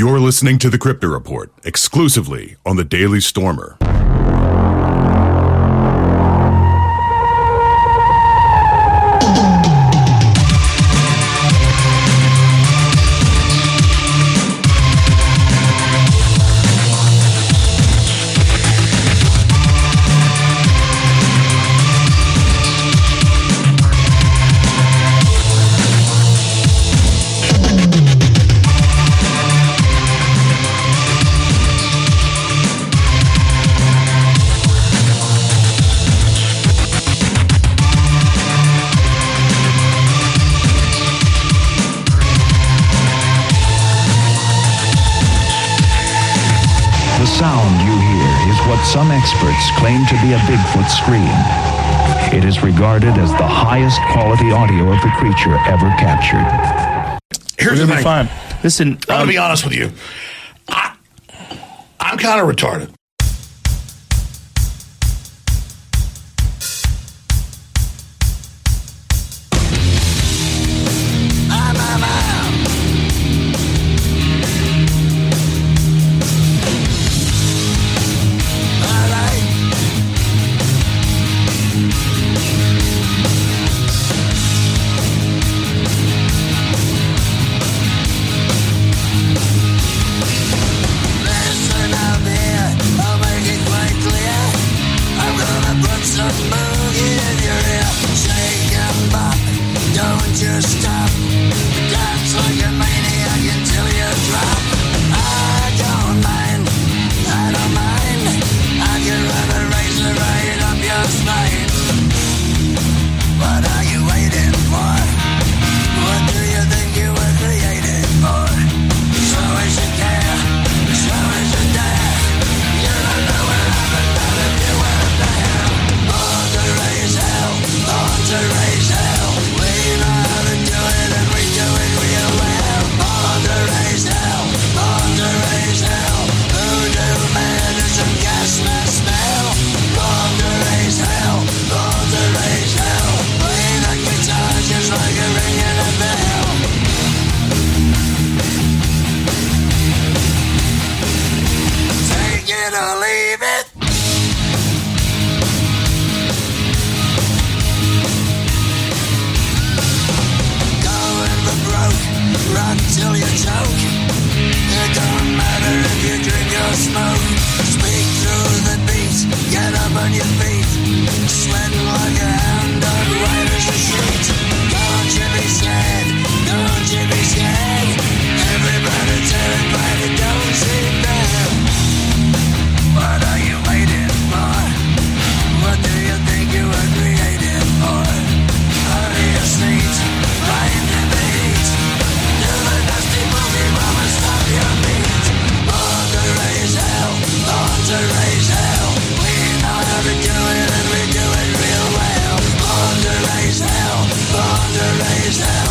You're listening to The Crypto Report, exclusively on the Daily Stormer. Some experts claim to be a Bigfoot scream. It is regarded as the highest quality audio of the creature ever captured. Here's the thing. Fine. Listen, I'm going to be honest with you. I'm kind of retarded. Raise hell.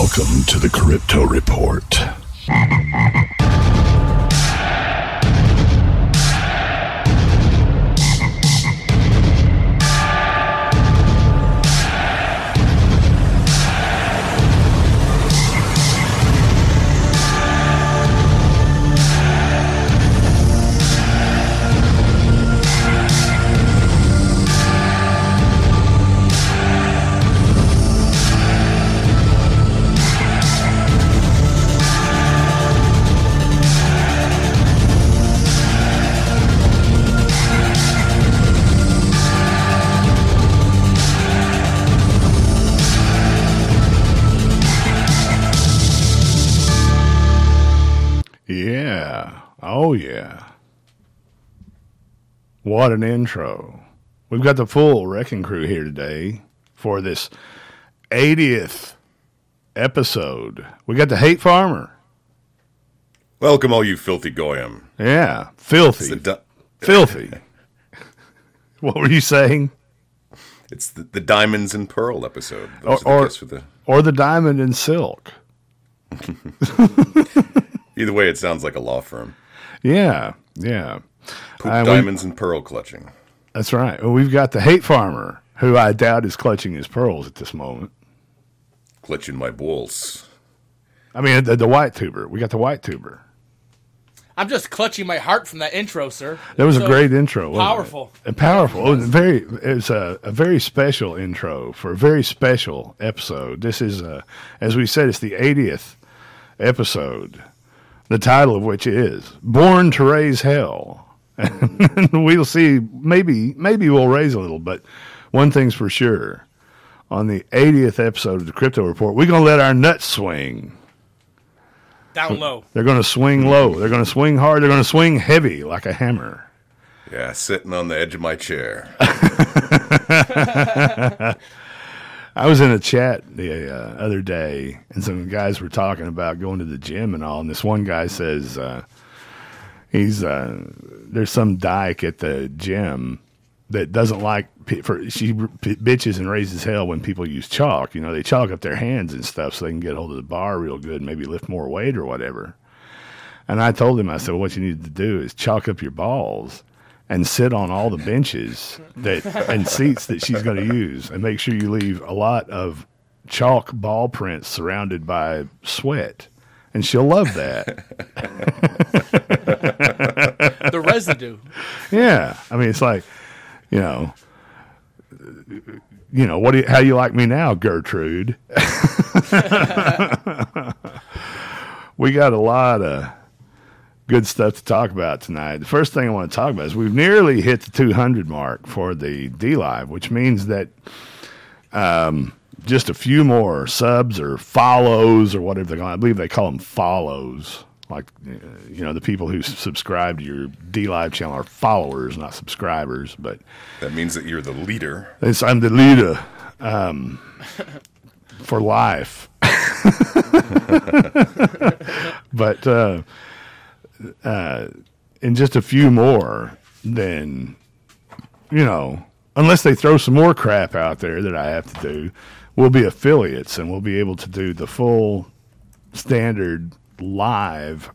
Welcome to the Crypto Report. Yeah. Oh, yeah. What an intro. We've got the full Wrecking Crew here today for this 80th episode. We got the Hate Farmer. Welcome, all you filthy goyim. Yeah. Filthy. Filthy. What were you saying? It's the Diamonds and Pearl episode. Or the Diamond and Silk. Either way, it sounds like a law firm. Yeah, yeah. Poop diamonds and pearl clutching. That's right. Well, we've got the Hate Farmer, who I doubt is clutching his pearls at this moment. Clutching my balls. I mean, the white tuber. We got the white tuber. I'm just clutching my heart from that intro, sir. That was a great intro. Powerful. And powerful. It was a very special intro for a very special episode. This is, as we said, it's the 80th episode. The title of which is Born to Raise Hell. And we'll see, maybe we'll raise a little, but one thing's for sure. On the 80th episode of the Crypto Report, we're going to let our nuts swing. Down low. They're going to swing low. They're going to swing hard. They're going to swing heavy like a hammer. Yeah, sitting on the edge of my chair. I was in a chat the other day, and some guys were talking about going to the gym and all, and this one guy says there's some dyke at the gym that doesn't like, she bitches and raises hell when people use chalk. You know, they chalk up their hands and stuff so they can get hold of the bar real good and maybe lift more weight or whatever. And I told him, I said, what you need to do is chalk up your balls and sit on all the benches and seats that she's going to use, and make sure you leave a lot of chalk ball prints surrounded by sweat, and she'll love that. The residue. Yeah, I mean, it's like, how you like me now, Gertrude? We got a lot of good stuff to talk about tonight. The first thing I want to talk about is we've nearly hit the 200 mark for the D-Live, which means that just a few more subs or follows or whatever I believe they call them follows. Like, the people who subscribe to your D-Live channel are followers, not subscribers. But that means that you're the leader. I'm the leader for life. But in just a few more, then, unless they throw some more crap out there that I have to do, we'll be affiliates and we'll be able to do the full standard live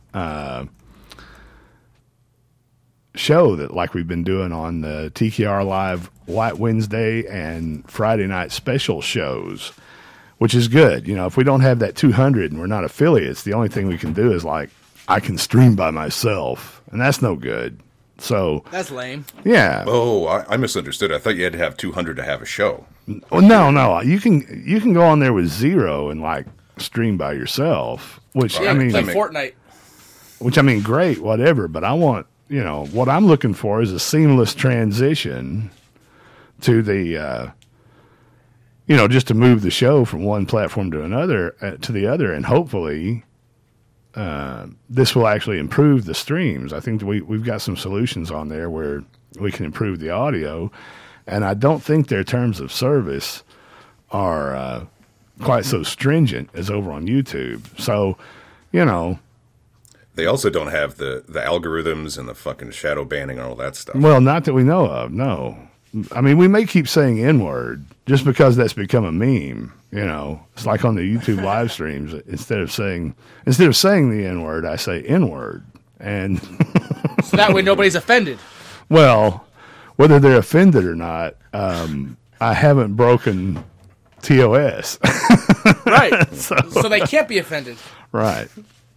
show that like we've been doing on the TKR Live White Wednesday and Friday night special shows, which is good. If we don't have that 200 and we're not affiliates, the only thing we can do is like, I can stream by myself, and that's no good. So that's lame. Yeah. Oh, I misunderstood. I thought you had to have 200 to have a show. Well, no. You can go on there with 0 and like stream by yourself, which play Fortnite. Which great, whatever. But I want what I'm looking for is a seamless transition to the just to move the show from one platform to another to the other, and hopefully. This will actually improve the streams. I think we've got some solutions on there where we can improve the audio, and I don't think their terms of service are quite so stringent as over on YouTube. So, They also don't have the algorithms and the fucking shadow banning and all that stuff. Well, not that we know of, no. I mean, we may keep saying N-word just because that's become a meme. You know, it's like on the YouTube live streams. Instead of saying the N-word, I say N-word, and So that way nobody's offended. well, whether they're offended or not, I haven't broken TOS. Right. So they can't be offended. Right.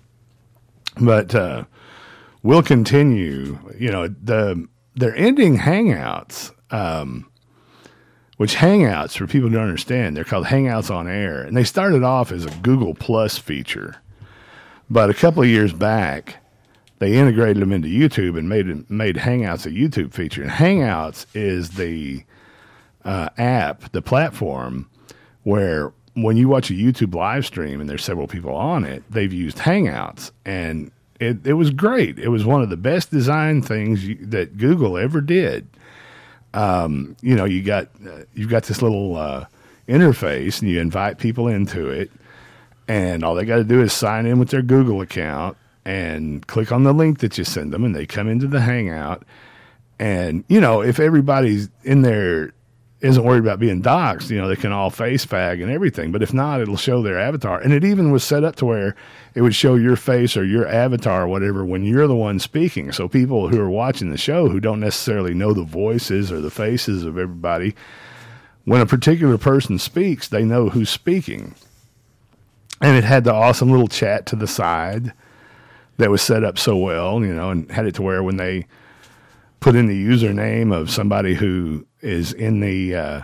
But we'll continue. You know, they're ending Hangouts, which Hangouts, for people who don't understand, they're called Hangouts on Air. And they started off as a Google Plus feature. But a couple of years back, they integrated them into YouTube and made Hangouts a YouTube feature. And Hangouts is the app, the platform, where when you watch a YouTube live stream and there's several people on it, they've used Hangouts. And it was great. It was one of the best design things that Google ever did. You know, you've got this little interface, and you invite people into it, and all they got to do is sign in with their Google account and click on the link that you send them, and they come into the Hangout. And, you know, if everybody's in there isn't worried about being doxxed, you know, they can all face fag and everything. But if not, it'll show their avatar. And it even was set up to where it would show your face or your avatar or whatever when you're the one speaking. So people who are watching the show who don't necessarily know the voices or the faces of everybody, when a particular person speaks, they know who's speaking. And it had the awesome little chat to the side that was set up so well, you know, and had it to where when they put in the username of somebody who is in the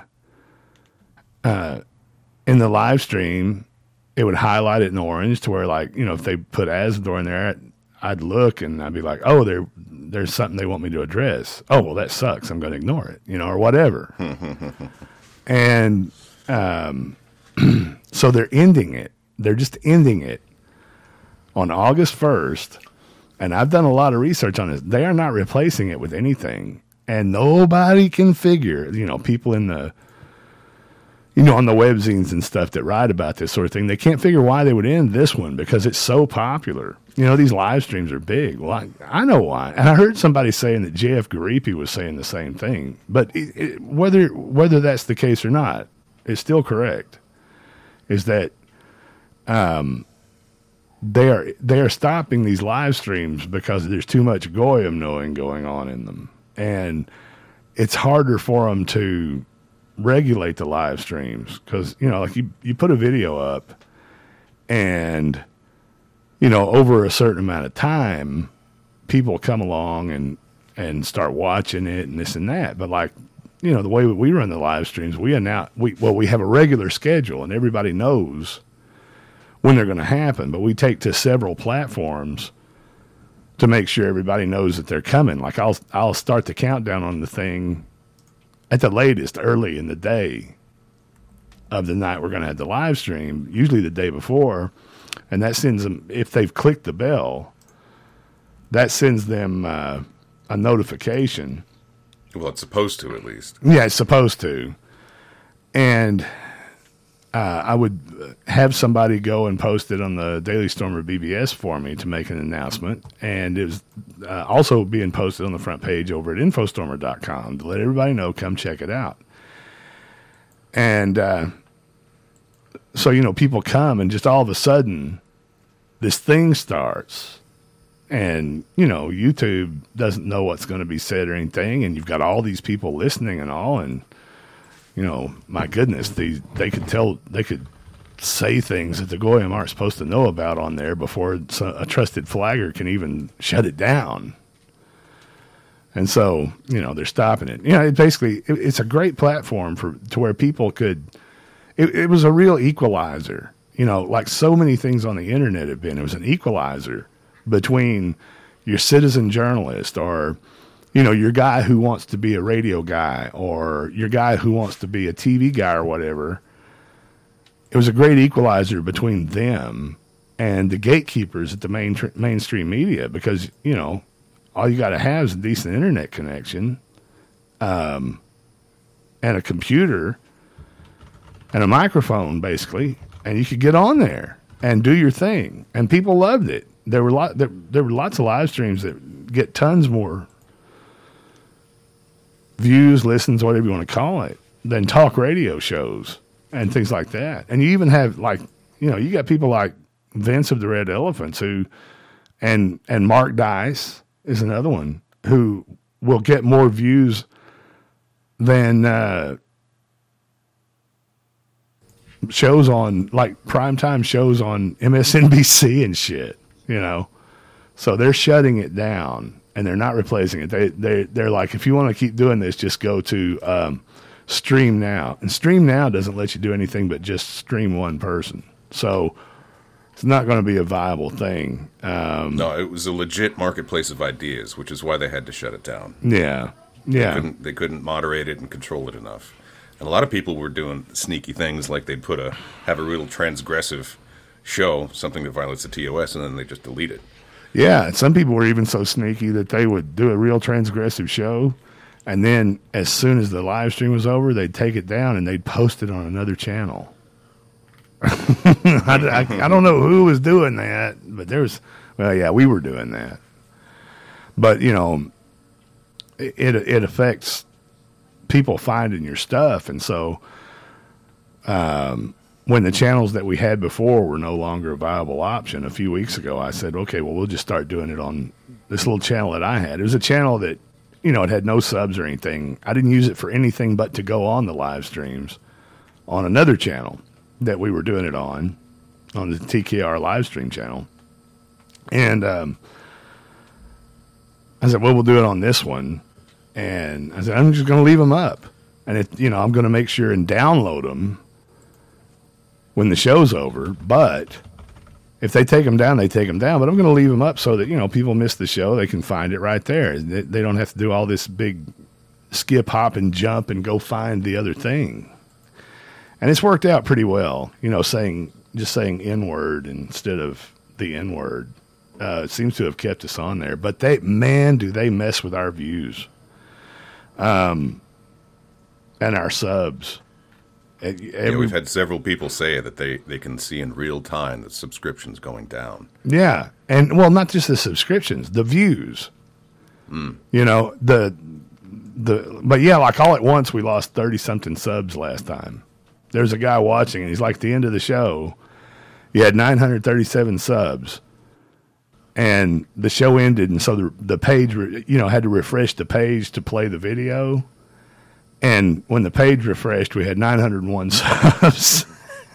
live stream, it would highlight it in orange to where, like, you know, if they put Asador in there, I'd look and I'd be like, oh, there's something they want me to address. Oh, well, that sucks. I'm going to ignore it, you know, or whatever. And so they're ending it. They're just ending it on August 1st. And I've done a lot of research on this. They are not replacing it with anything. And nobody can figure, you know, people in the, you know, on the webzines and stuff that write about this sort of thing, they can't figure why they would end this one because it's so popular. You know, these live streams are big. Well, I know why. And I heard somebody saying that JF Garipi was saying the same thing. But whether that's the case or not, it's still correct, is that they are stopping these live streams because there's too much goyim knowing going on in them. And it's harder for them to regulate the live streams because, you know, like you put a video up and, you know, over a certain amount of time, people come along and start watching it and this and that. But, like, you know, the way that we run the live streams, we have a regular schedule and everybody knows when they're going to happen, but we take to several platforms to make sure everybody knows that they're coming. Like I'll start the countdown on the thing at the latest early in the day of the night we're going to have the live stream, usually the day before, and that sends them, if they've clicked the bell, that sends them a notification. Well, it's supposed to, at least. Yeah, it's supposed to. And I would have somebody go and post it on the Daily Stormer BBS for me to make an announcement. And it was also being posted on the front page over at infostormer.com to let everybody know, come check it out. And so, you know, people come and just all of a sudden this thing starts. And, you know, YouTube doesn't know what's going to be said or anything. And you've got all these people listening and all. And, you know, my goodness, they could say things that the Goyim aren't supposed to know about on there before a trusted flagger can even shut it down. And so, you know, they're stopping it. You know, it's a great platform to where people could, it was a real equalizer, you know, like so many things on the internet have been. It was an equalizer between your citizen journalist or, you know, your guy who wants to be a radio guy or your guy who wants to be a TV guy or whatever. It was a great equalizer between them and the gatekeepers at the mainstream media because, you know, all you got to have is a decent internet connection and a computer and a microphone, basically, and you could get on there and do your thing. And people loved it. There were lots of live streams that get tons more views, listens, whatever you want to call it, than talk radio shows and things like that. And you even have you got people like Vince of the Red Elephants and Mark Dice is another one who will get more views than shows on like primetime shows on MSNBC and shit, So they're shutting it down and they're not replacing it. They're like, if you want to keep doing this, just go to Stream Now. And Stream Now doesn't let you do anything but just stream one person. So it's not going to be a viable thing. No, it was a legit marketplace of ideas, which is why they had to shut it down. Yeah. They couldn't moderate it and control it enough. And a lot of people were doing sneaky things, like they'd have a real transgressive show, something that violates the TOS, and then they just delete it. Yeah, some people were even so sneaky that they would do a real transgressive show, and then as soon as the live stream was over, they'd take it down and they'd post it on another channel. I don't know who was doing that, but we were doing that. But, it affects people finding your stuff, and so when the channels that we had before were no longer a viable option, a few weeks ago, I said, okay, well, we'll just start doing it on this little channel that I had. It was a channel that, it had no subs or anything. I didn't use it for anything but to go on the live streams on another channel that we were doing it on the TKR live stream channel. And I said, well, we'll do it on this one. And I said, I'm just going to leave them up. And, I'm going to make sure and download them when the show's over. But if they take them down, they take them down. But I'm going to leave them up so that, people miss the show. They can find it right there. They don't have to do all this big skip, hop, and jump and go find the other thing. And it's worked out pretty well, saying N-word instead of the N-word. It seems to have kept us on there. But do they mess with our views. And our subs. We've had several people say that they can see in real time that subscriptions going down. Yeah, and not just the subscriptions, the views. But like all at once, we lost 30-something subs last time. There's a guy watching, and he's like, at the end of the show, you had 937 subs, and the show ended, and so the page, had to refresh the page to play the video. And when the page refreshed, we had 901 subs.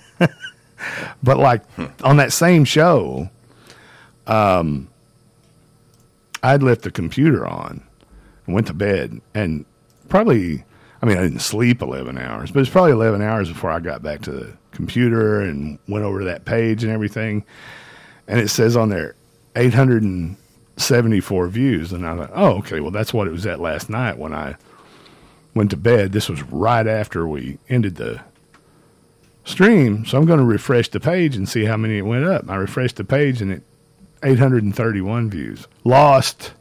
But on that same show, I'd left the computer on and went to bed. And probably, I didn't sleep 11 hours, but it's probably 11 hours before I got back to the computer and went over to that page and everything. And it says on there, 874 views. And I thought, oh, okay, well, that's what it was at last night when I went to bed. This was right after we ended the stream, so I'm going to refresh the page and see how many it went up. I refreshed the page and it 831 views. Lost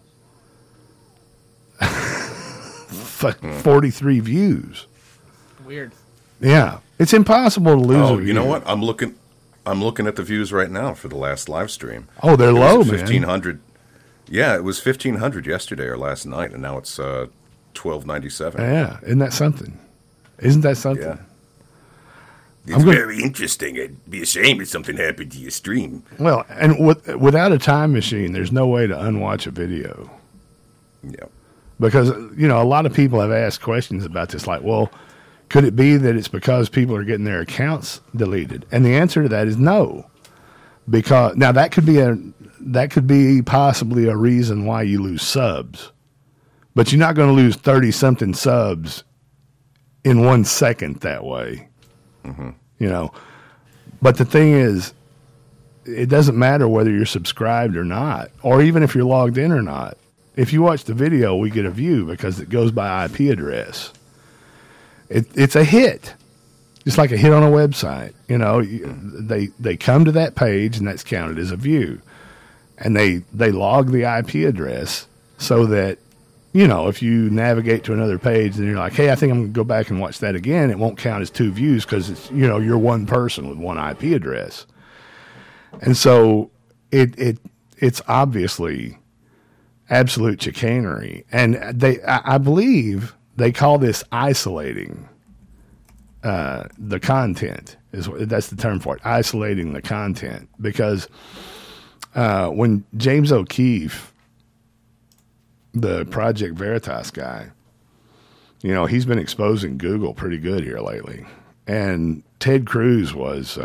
43 views. Weird. Yeah, it's impossible to lose. Oh, you know what? I'm looking at the views right now for the last live stream. Oh, they're low, man. 1,500. Yeah, it was 1,500 yesterday or last night, and now it's 1297. Yeah, isn't that something? Yeah. It's very interesting. It'd be a shame if something happened to your stream. Well, and without a time machine, there's no way to unwatch a video. Yeah. Because, a lot of people have asked questions about this, like, well, could it be that it's because people are getting their accounts deleted? And the answer to that is no. Because now that could be possibly a reason why you lose subs. But you're not going to lose 30-something subs in 1 second that way. Mm-hmm. But the thing is, it doesn't matter whether you're subscribed or not, or even if you're logged in or not. If you watch the video, we get a view because it goes by IP address. It's a hit. Just like a hit on a website. They come to that page, and that's counted as a view. And they log the IP address so that, if you navigate to another page and you're like, hey, I think I'm going to go back and watch that again, it won't count as 2 views because it's, you're one person with one IP address. And so it's obviously absolute chicanery. And I believe they call this isolating the content. That's the term for it, isolating the content. Because when James O'Keefe, the Project Veritas guy, he's been exposing Google pretty good here lately. And Ted Cruz was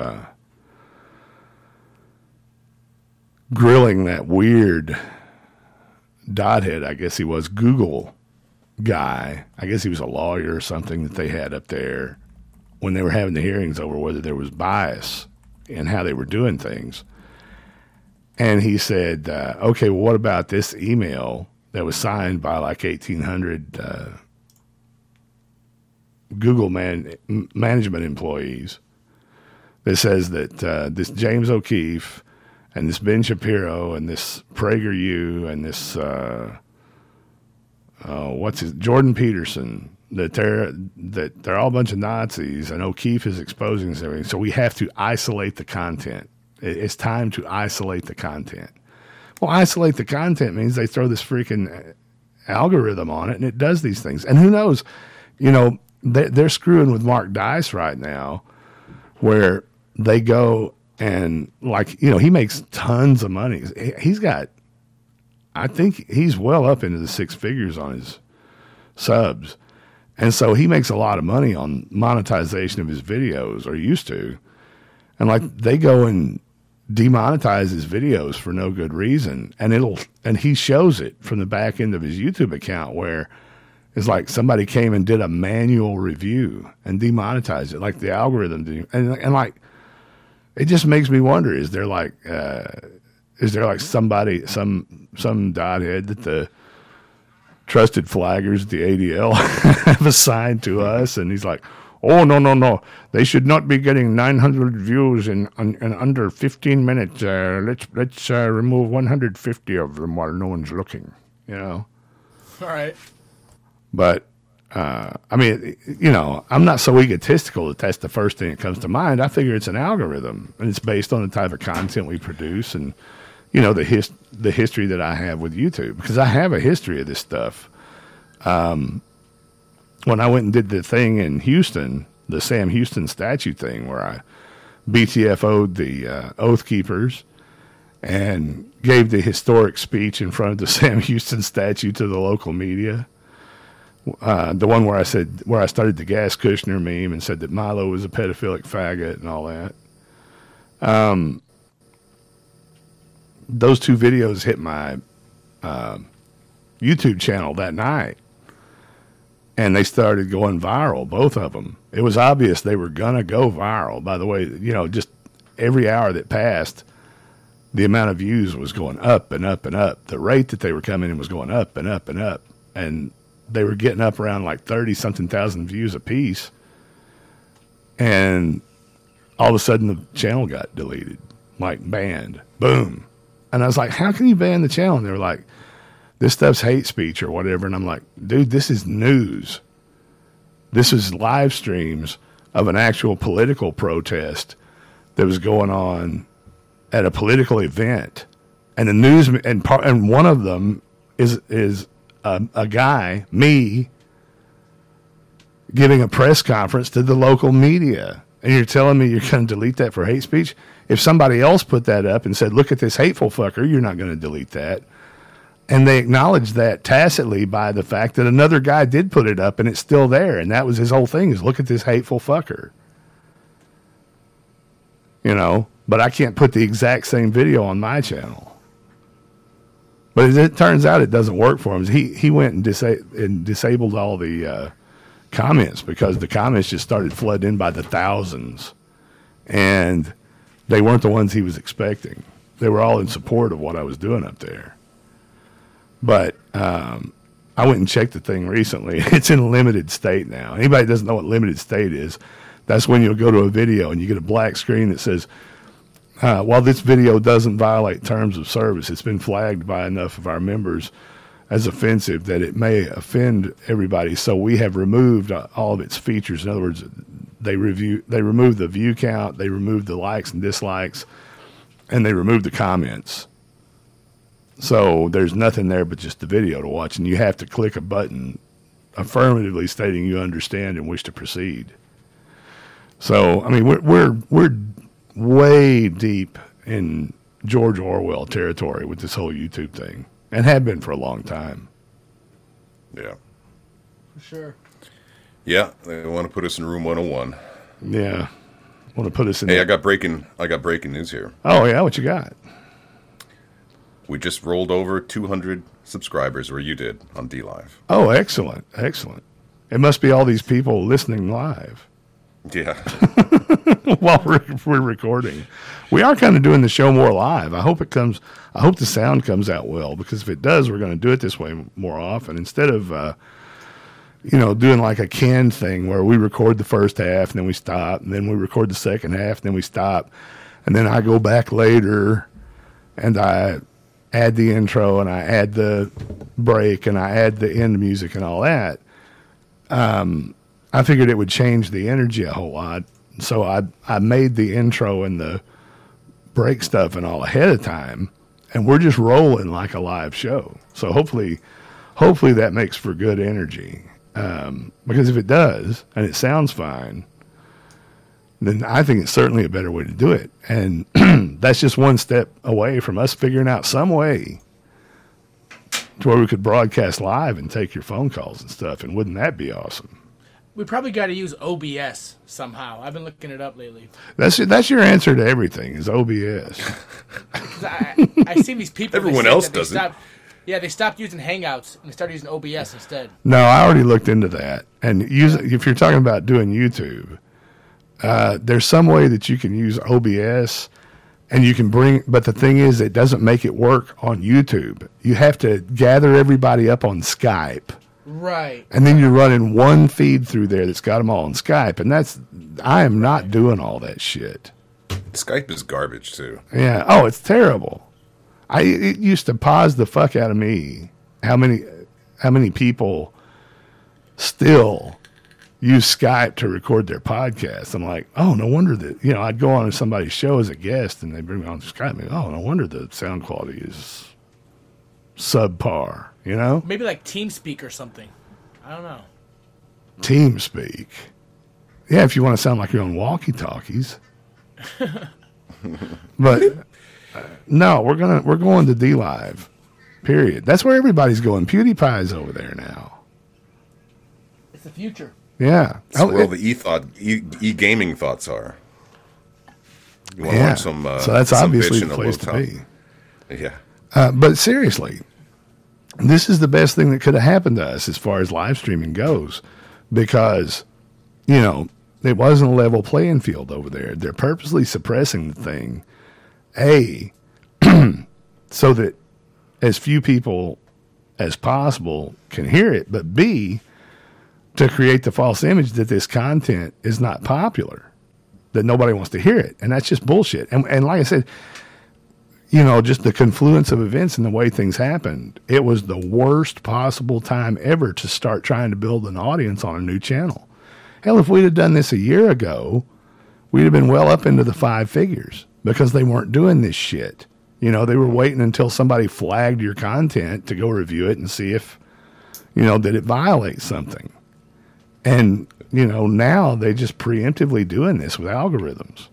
grilling that weird Dodhead, I guess he was, Google guy. I guess he was a lawyer or something that they had up there when they were having the hearings over whether there was bias in how they were doing things. And he said, okay, well, what about this email that was signed by like 1,800 Google management employees that says that this James O'Keefe and this Ben Shapiro and this PragerU and this Jordan Peterson, that they're all a bunch of Nazis, and O'Keefe is exposing everything. So we have to isolate the content. It's time to isolate the content. Well, isolate the content means they throw this freaking algorithm on it, and it does these things. And who knows? They're screwing with Mark Dice right now, where they go and he makes tons of money. He's got, I think he's well up into the six figures on his subs. And so he makes a lot of money on monetization of his videos, or used to. And they go and demonetize his videos for no good reason. And he shows it from the back end of his YouTube account, where it's like somebody came and did a manual review and demonetized it, like the algorithm did. And it just makes me wonder, is there somebody, some Dodhead that the trusted flaggers at the ADL have assigned to us, and he's like, oh, no, they should not be getting 900 views in under 15 minutes. Let's remove 150 of them while no one's looking, All right. But, I'm not so egotistical that that's the first thing that comes to mind. I figure it's an algorithm, and it's based on the type of content we produce and, the history that I have with YouTube, because I have a history of this stuff. When I went and did the thing in Houston, the Sam Houston statue thing, where I BTFO'd the Oath Keepers and gave the historic speech in front of the Sam Houston statue to the local media. The one where I started the gas Kushner meme and said that Milo was a pedophilic faggot and all that. Those two videos hit my YouTube channel that night, and they started going viral, both of them. It was obvious they were going to go viral. By the way, just every hour that passed, the amount of views was going up and up and up. The rate that they were coming in was going up and up and up. And they were getting up around 30-something thousand views a piece. And all of a sudden the channel got deleted, banned. Boom. And I was like, how can you ban the channel? And they were like, this stuff's hate speech or whatever. And I'm like, dude, this is news. This is live streams of an actual political protest that was going on at a political event. And the news, and one of them is a guy, me, giving a press conference to the local media. And you're telling me you're going to delete that for hate speech? If somebody else put that up and said, look at this hateful fucker, you're not going to delete that. And they acknowledged that tacitly by the fact that another guy did put it up and it's still there. And that was his whole thing, is look at this hateful fucker. But I can't put the exact same video on my channel. But it turns out it doesn't work for him. He went and disabled all the comments, because the comments just started flooding in by the thousands. And they weren't the ones he was expecting. They were all in support of what I was doing up there. But I went and checked the thing recently. It's in limited state now. Anybody that doesn't know what limited state is, that's when you'll go to a video and you get a black screen that says, while this video doesn't violate terms of service, it's been flagged by enough of our members as offensive that it may offend everybody. So we have removed all of its features. In other words, they removed the view count, they removed the likes and dislikes, and they removed the comments. So there's nothing there but just the video to watch, and you have to click a button affirmatively stating you understand and wish to proceed. So, I mean, we're way deep in George Orwell territory with this whole YouTube thing, and have been for a long time. Yeah. For sure. Yeah, they want to put us in room 101. Yeah. Want to put us in. Hey, I got breaking news here. Oh, yeah? What you got? We just rolled over 200 subscribers, or you did, on DLive. Oh, excellent. Excellent. It must be all these people listening live Yeah. while we're recording. We are kind of doing the show more live. I hope the sound comes out well, because if it does, we're going to do it this way more often instead of, doing like a canned thing where we record the first half and then we stop, and then we record the second half and then we stop, and then I go back later and I add the intro and I add the break and I add the end music and all that. I figured it would change the energy a whole lot. So I made the intro and the break stuff and all ahead of time, and we're just rolling like a live show. So hopefully that makes for good energy. Because if it does and it sounds fine, then I think it's certainly a better way to do it. And that's just one step away from us figuring out some way to where we could broadcast live and take your phone calls and stuff. And wouldn't that be awesome? We probably got to use OBS somehow. I've been looking it up lately. That's your answer to everything is OBS. 'Cause I see these people. Everyone they say else that they does it. they stopped using Hangouts and they started using OBS instead. No, I already looked into that. And if you're talking about doing YouTube, there's some way that you can use OBS and you can but the thing is, it doesn't make it work on YouTube. You have to gather everybody up on Skype. Right. And then you're running one feed through there that's got them all on Skype. And I am not doing all that shit. Skype is garbage, too. Yeah. Oh, it's terrible. It used to pause the fuck out of me how many people still use Skype to record their podcasts. I'm like, oh, no wonder that, I'd go on somebody's show as a guest and they bring me on Skype. And oh, no wonder the sound quality is subpar, Maybe like TeamSpeak or something. I don't know. TeamSpeak. Yeah, if you want to sound like you're on walkie-talkies. But no, we're going to DLive. Period. That's where everybody's going. PewDiePie's over there now. It's the future. Yeah. That's where all the e-gaming thoughts are. You want to watch some so that's some obviously bitch in the a low place to top. be. Yeah. But seriously, this is the best thing that could have happened to us as far as live streaming goes, because, it wasn't a level playing field over there. They're purposely suppressing the thing, A, so that as few people as possible can hear it, but B, to create the false image that this content is not popular, that nobody wants to hear it. And that's just bullshit. And like I said, just the confluence of events and the way things happened, it was the worst possible time ever to start trying to build an audience on a new channel. Hell, if we'd have done this a year ago, we'd have been well up into the 5 figures, because they weren't doing this shit. They were waiting until somebody flagged your content to go review it and see if, did it violate something. And, now they just preemptively doing this with algorithms.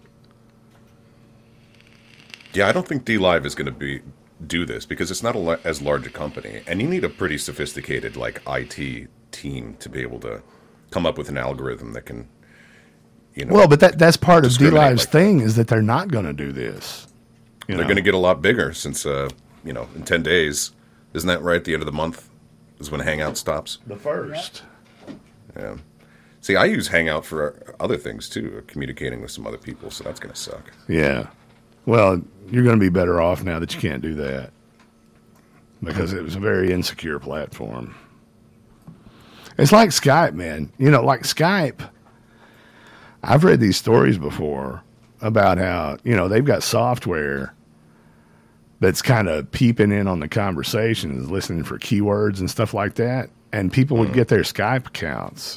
Yeah, I don't think DLive is going to do this, because it's not as large a company, and you need a pretty sophisticated IT team to be able to come up with an algorithm that can, Well, but that's part of discriminate DLive's thing is that they're not going to do this. They're going to get a lot bigger since, in 10 days, isn't that right? The end of the month is when Hangout stops. The first. Yeah. See, I use Hangout for other things too, communicating with some other people, so that's going to suck. Yeah. Well, you're going to be better off now that you can't do that, because it was a very insecure platform. It's like Skype, man. Like Skype, I've read these stories before about how, they've got software that's kind of peeping in on the conversations, listening for keywords and stuff like that. And people would get their Skype accounts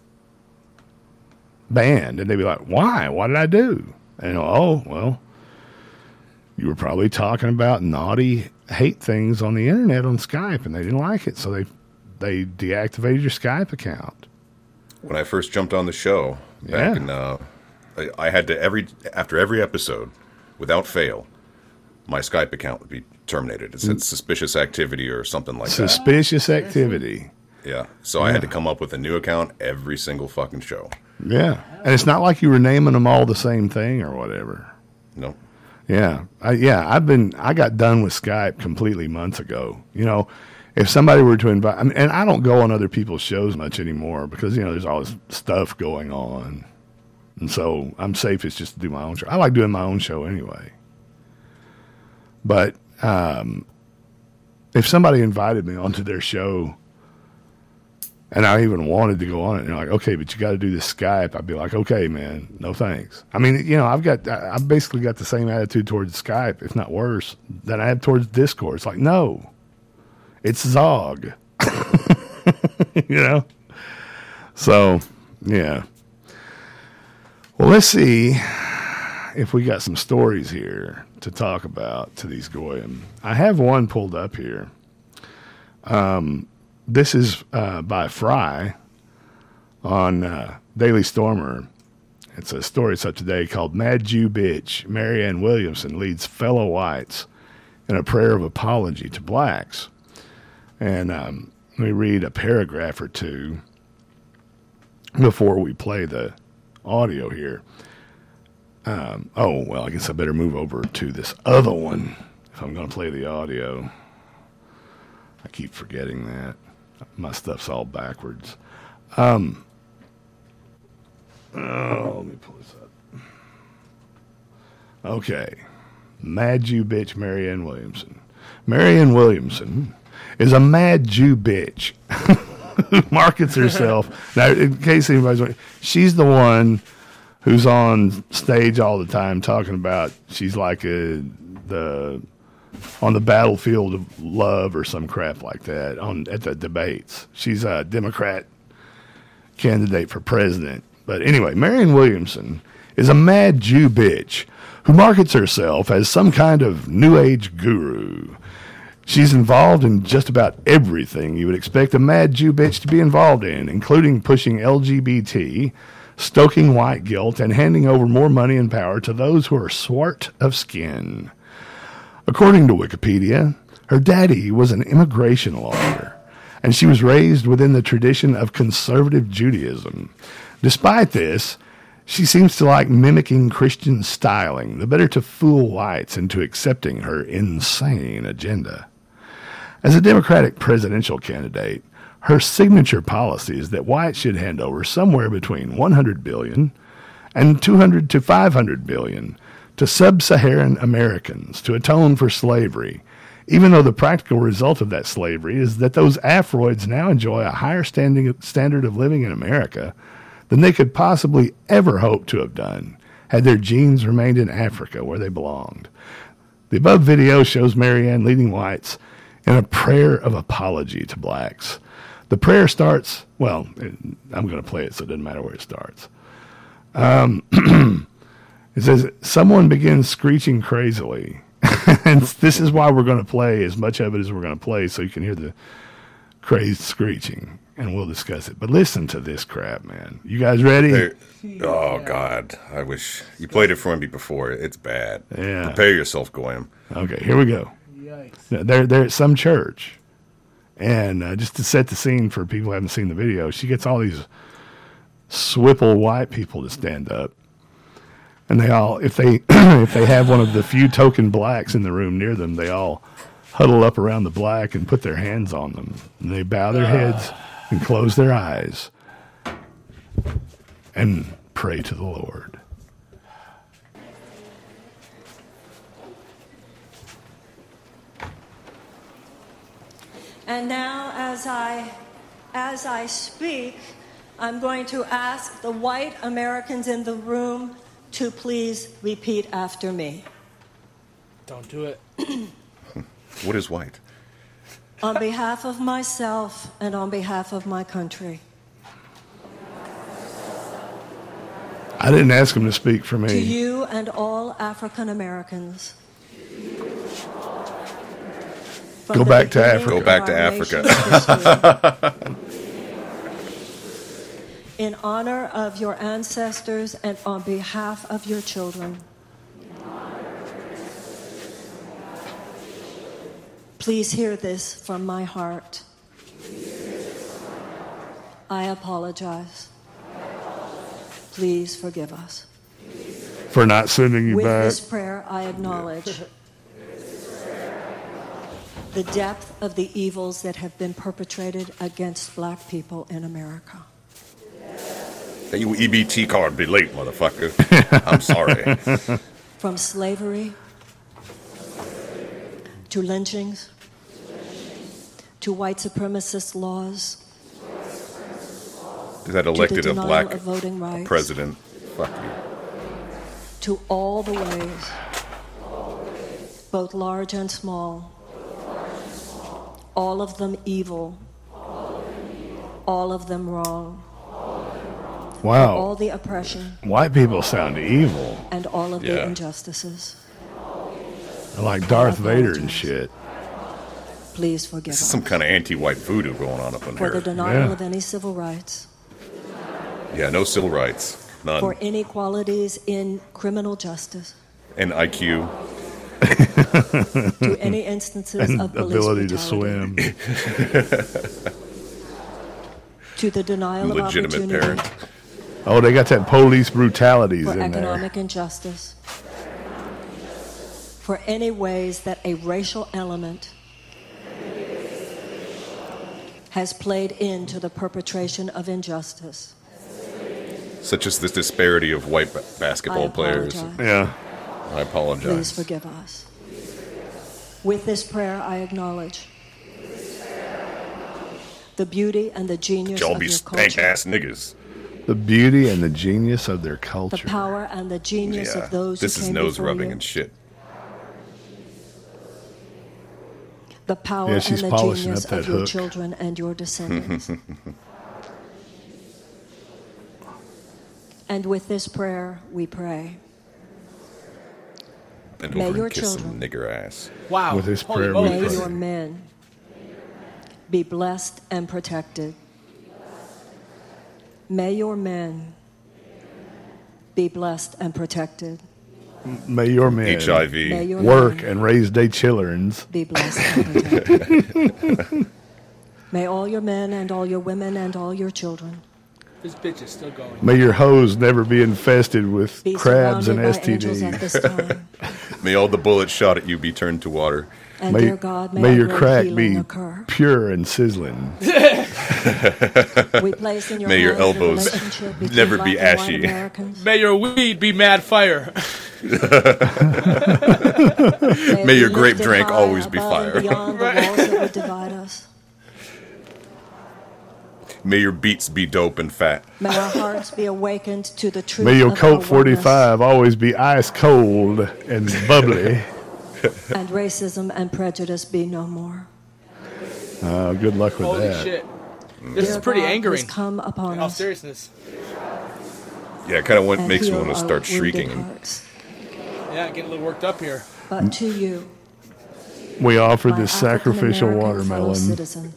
banned. And they'd be like, why? What did I do? And, oh, well, you were probably talking about naughty hate things on the internet on Skype, and they didn't like it. So they they deactivated your Skype account. When I first jumped on the show, back in, I had to after every episode, without fail, my Skype account would be terminated. It said suspicious activity or something like that. Suspicious activity. Yeah. So I had to come up with a new account every single fucking show. Yeah. And it's not like you were naming them all the same thing or whatever. No. Yeah. I got done with Skype completely months ago. You know, if somebody were to invite, and I don't go on other people's shows much anymore because, you know, there's all this stuff going on. And so I'm safest just to do my own show. I like doing my own show anyway. But if somebody invited me onto their show and I even wanted to go on it, and they're like, okay, but you got to do this Skype, I'd be like, okay, man, no thanks. I mean, you know, I've basically got the same attitude towards Skype, if not worse, than I have towards Discord. It's like, no, it's Zog. You know? So, yeah. Well, let's see if we got some stories here to talk about to these Goyim. I have one pulled up here. This is by Fry on Daily Stormer. It's a story such today called Mad Jew Bitch. Marianne Williamson leads fellow whites in a prayer of apology to blacks. And let me read a paragraph or two before we play the audio here. I guess I better move over to this other one if I'm going to play the audio. I keep forgetting that. My stuff's all backwards. Let me pull this up. Okay. Mad Jew bitch Marianne Williamson. Marianne Williamson is a mad Jew bitch who markets herself. Now, in case anybody's wondering, she's the one who's on stage all the time talking about she's like on the battlefield of love or some crap like that at the debates. She's a Democrat candidate for president. But anyway, Marianne Williamson is a mad Jew bitch who markets herself as some kind of New Age guru. She's involved in just about everything you would expect a mad Jew bitch to be involved in, including pushing LGBT, stoking white guilt, and handing over more money and power to those who are swart of skin. According to Wikipedia, her daddy was an immigration lawyer, and she was raised within the tradition of conservative Judaism. Despite this, she seems to like mimicking Christian styling, the better to fool whites into accepting her insane agenda. As a Democratic presidential candidate, her signature policy is that whites should hand over somewhere between $100 billion and $200 to $500 billion to sub-Saharan Americans to atone for slavery, even though the practical result of that slavery is that those Afroids now enjoy a higher standard of living in America than they could possibly ever hope to have done had their genes remained in Africa where they belonged. The above video shows Marianne leading whites in a prayer of apology to blacks. The prayer starts, well, I'm going to play it so it doesn't matter where it starts. It says, someone begins screeching crazily. And this is why we're going to play as much of it as we're going to play so you can hear the crazed screeching, and we'll discuss it. But listen to this crap, man. You guys ready? Oh, God. I wish you played it for me before. It's bad. Yeah. Prepare yourself, Goyim. Okay, here we go. Yikes. They're at some church. And just to set the scene for people who haven't seen the video, she gets all these swipple white people to stand up. And they all, if they have one of the few token blacks in the room near them, they all huddle up around the black and put their hands on them. And they bow their heads and close their eyes and pray to the Lord. And now, as I speak, I'm going to ask the white Americans in the room to please repeat after me. Don't do it. What is white? On behalf of myself and on behalf of my country. I didn't ask him to speak for me. To you and all African Americans. From Go the back to beginning Africa. Go back of to our Africa. nation's history. In honor of your ancestors and on behalf of your children, please hear this from my heart. I apologize. Please forgive us. For not sending you With back. this prayer, I acknowledge the depth of the evils that have been perpetrated against black people in America. Hey, you EBT card be late, motherfucker. I'm sorry. From slavery to lynchings to white supremacist laws That elected to a the denial black of voting rights, president. Fuck you. to all the ways, both large and small, all of them evil, all of them wrong, Wow. all the oppression White people sound evil. and all of the Yeah. injustices. They're like Darth Vader and shit. Please forgive This is us some kind of anti-white voodoo going on up in for the here. denial Yeah. of any civil rights, Yeah, no civil rights. None. for inequalities in criminal justice, And IQ. to any instances And of police ability to brutality, swim. to the denial of Legitimate opportunity parent. Oh, they got that police brutalities for in there. economic injustice, for any ways that a racial element has played into the perpetration of injustice. Such as this disparity of white I basketball players. apologize. Yeah. I Please apologize. forgive us. With this prayer, I acknowledge the beauty and the genius Y'all of be your stank culture, ass niggas. The beauty and the genius of their the culture. power and the genius Yeah. of those This who is came nose before rubbing you, and shit. the power Yeah, she's and the polishing genius up that of your hook. children and your descendants. And with this prayer, we pray. And May over your and kiss some children- nigger ass. Wow. With this Holy prayer, we moly. May pray. your men be blessed and protected. May your men be blessed and protected. May your men HIV. May your work men and raise their childrens. be blessed and protected. May all your men and all your women and all your children This bitch is still going. May your hose never be infested with be crabs and surrounded by angels at STDs. this time. May all the bullets shot at you be turned to water. And dear God, may your a great crack healing be occur. pure and sizzling. We place in your May your hands the elbows relationship between never black be and white ashy. Americans. May your weed be mad fire. May it your be grape lifted drink high always be above and fire. Beyond the walls that would divide us. May your beats be dope and fat. May our hearts be awakened to the truth May your of Colt our 45 always be ice cold and bubbly. oneness, and racism and prejudice be no more. Good luck with Holy that. shit. This is Dear pretty God, angering. please come upon In all us seriousness. Yeah, it kind of and makes me heal want to our start wounded shrieking. hearts. Yeah, getting a little worked up here. But to you, We offer my this sacrificial African-American fellow watermelon. citizen,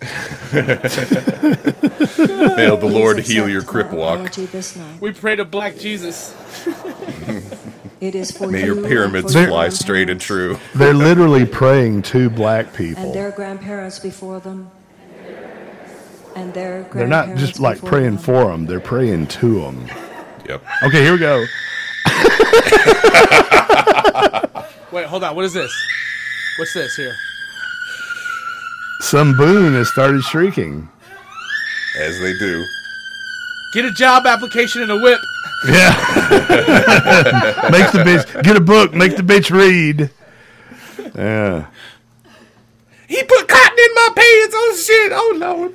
May the Lord please heal your accept crip my walk. apology this night. We pray to Black Jesus. It is for May you your and pyramids for your fly straight and grandparents true. They're literally praying to black and people. their grandparents before them. And their They're not grandparents just like before praying them. for them, they're praying to them. Yep. Okay, here we go. Wait, hold on. What is this? What's this here? Some boon has started shrieking. As they do. Get a job application and a whip. Yeah. Make the bitch get a book, make the bitch read. Yeah. He put cotton in my pants. Oh shit. Oh Lord.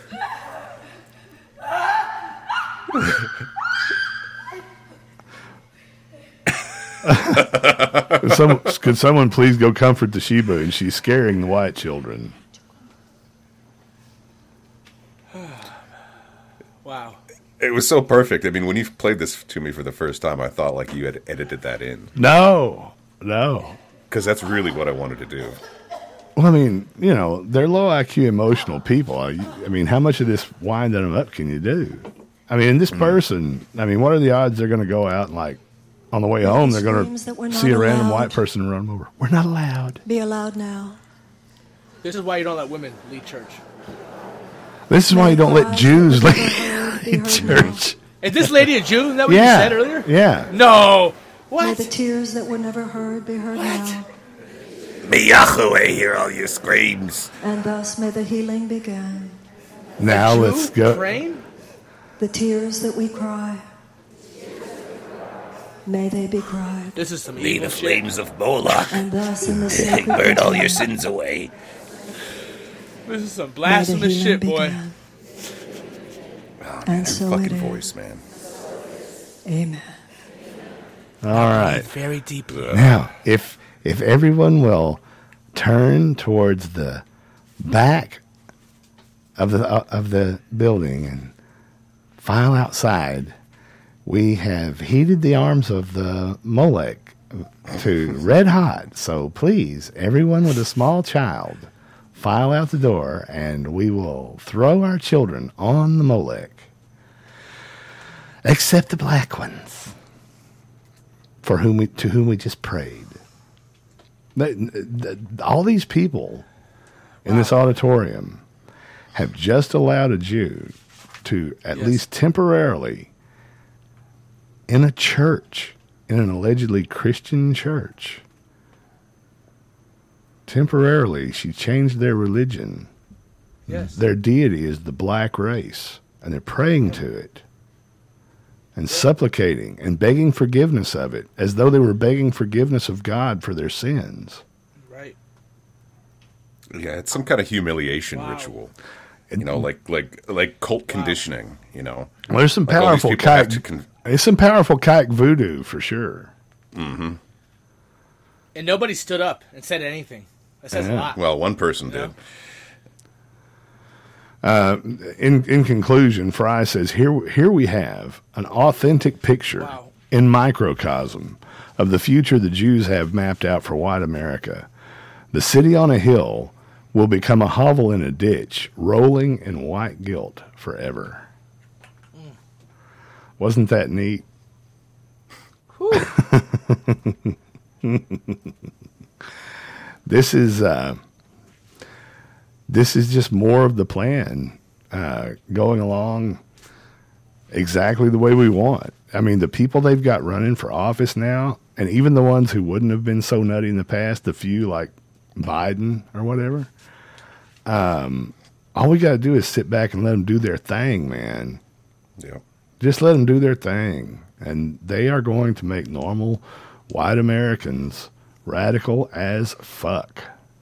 Could someone please go comfort the Sheba, and she's scaring the white children. Wow. It was so perfect. I mean, when you played this to me for the first time, I thought like you had edited that in. No. Because that's really what I wanted to do. Well, I mean, you know, they're low IQ emotional people. I mean, how much of this winding them up can you do? I mean, this person, I mean, what are the odds they're going to go out and, like, on the way home, they're going to see a random white person and run them over? We're not allowed. Be allowed now. This is why you don't let women lead church. This is why you don't let Jews lead church. Is this lady a Jew? Is that what you said earlier? Yeah. No. May What? the tears that were never heard be heard now. May Yahweh hear all your screams. And thus may the healing begin. Now Jew let's go. Praying? The tears that we cry, may they be cried. This is some May evil the shit. flames of Moloch And thus in the sacred burn all your container, sins away. This is some may the blasphemous healing shit, boy. begin. Oh, And man, so fucking it is. voice, man. Amen. All right. Very deeply. Now, if everyone will turn towards the back of the building and file outside, we have heated the arms of the Molech to red hot. So please, everyone with a small child, file out the door, and we will throw our children on the Molech, except the black ones, to whom we just prayed. All these people in this auditorium have just allowed a Jew to, at least temporarily, in a church, in an allegedly Christian church, temporarily, she changed their religion. Yes. Their deity is the black race, and they're praying to it and supplicating and begging forgiveness of it, as though they were begging forgiveness of God for their sins. Right. Yeah, it's some kind of humiliation Wow. ritual. You know, like cult conditioning. You know, Well, there's some Like all these powerful people have kike. to There's some powerful kike voodoo for sure. And nobody stood up and said anything. That says a lot. well, one person did. In conclusion, Fry says, here we have an authentic picture Wow. in microcosm of the future the Jews have mapped out for white America. The city on a hill will become a hovel in a ditch, rolling in white guilt forever. Wasn't that neat? This is just more of the plan going along exactly the way we want. I mean, the people they've got running for office now, and even the ones who wouldn't have been so nutty in the past, the few like Biden or whatever, all we got to do is sit back and let them do their thing, man. Yeah. Just let them do their thing. And they are going to make normal white Americans radical as fuck.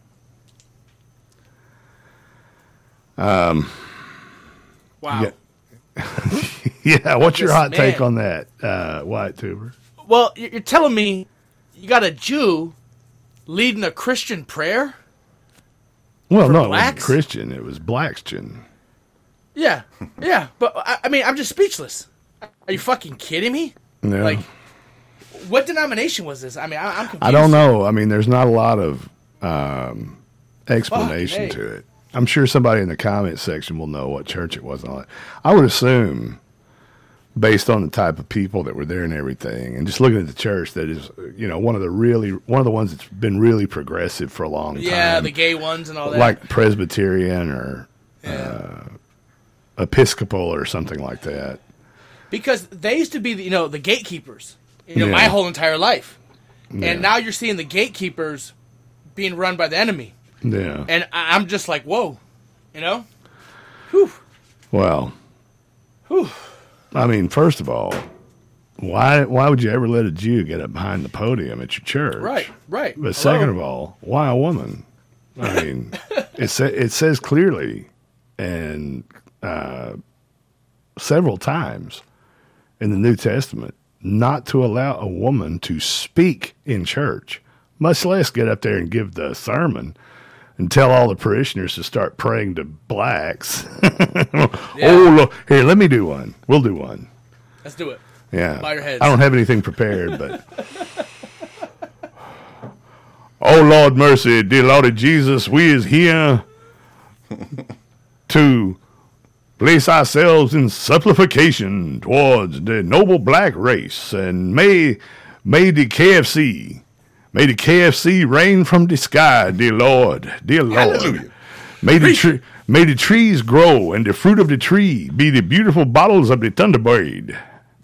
Wow. Yeah. Yeah, what's your This hot take man. on that, White Tuber? Well, you're telling me you got a Jew leading a Christian prayer? Well, For no, it wasn't blacks? Christian. It was Blackstian. Yeah. Yeah. But, I mean, I'm just speechless. Are you fucking kidding me? Yeah. Like, what denomination was this? I mean, I'm confused. I don't know. I mean, there's not a lot of explanation Fucking A. to it. I'm sure somebody in the comment section will know what church it was on. I would assume, based on the type of people that were there and everything, and just looking at the church, that is, you know, one of the ones that's been really progressive for a long time. Yeah, the gay ones and all that. like Presbyterian or Episcopal or something like that. Because they used to be, the gatekeepers, Yeah. my whole entire life. Yeah. And now you're seeing the gatekeepers being run by the enemy. Yeah. And I'm just like, whoa, Whew. Well, Whew. I mean, first of all, why would you ever let a Jew get up behind the podium at your church? Right. But Hello? second of all, why a woman? I mean, it says clearly, and several times in the New Testament, not to allow a woman to speak in church, much less get up there and give the sermon and tell all the parishioners to start praying to blacks. Oh, look, here, let me do one. We'll do one. Let's do it. Yeah. Bow your heads. I don't have anything prepared, but Oh, Lord mercy, dear Lord Jesus, we is here to place ourselves in supplication towards the noble black race, and may the KFC reign from the sky, dear Lord, dear Lord. Hallelujah. May the trees grow, and the fruit of the tree be the beautiful bottles of the Thunderbird.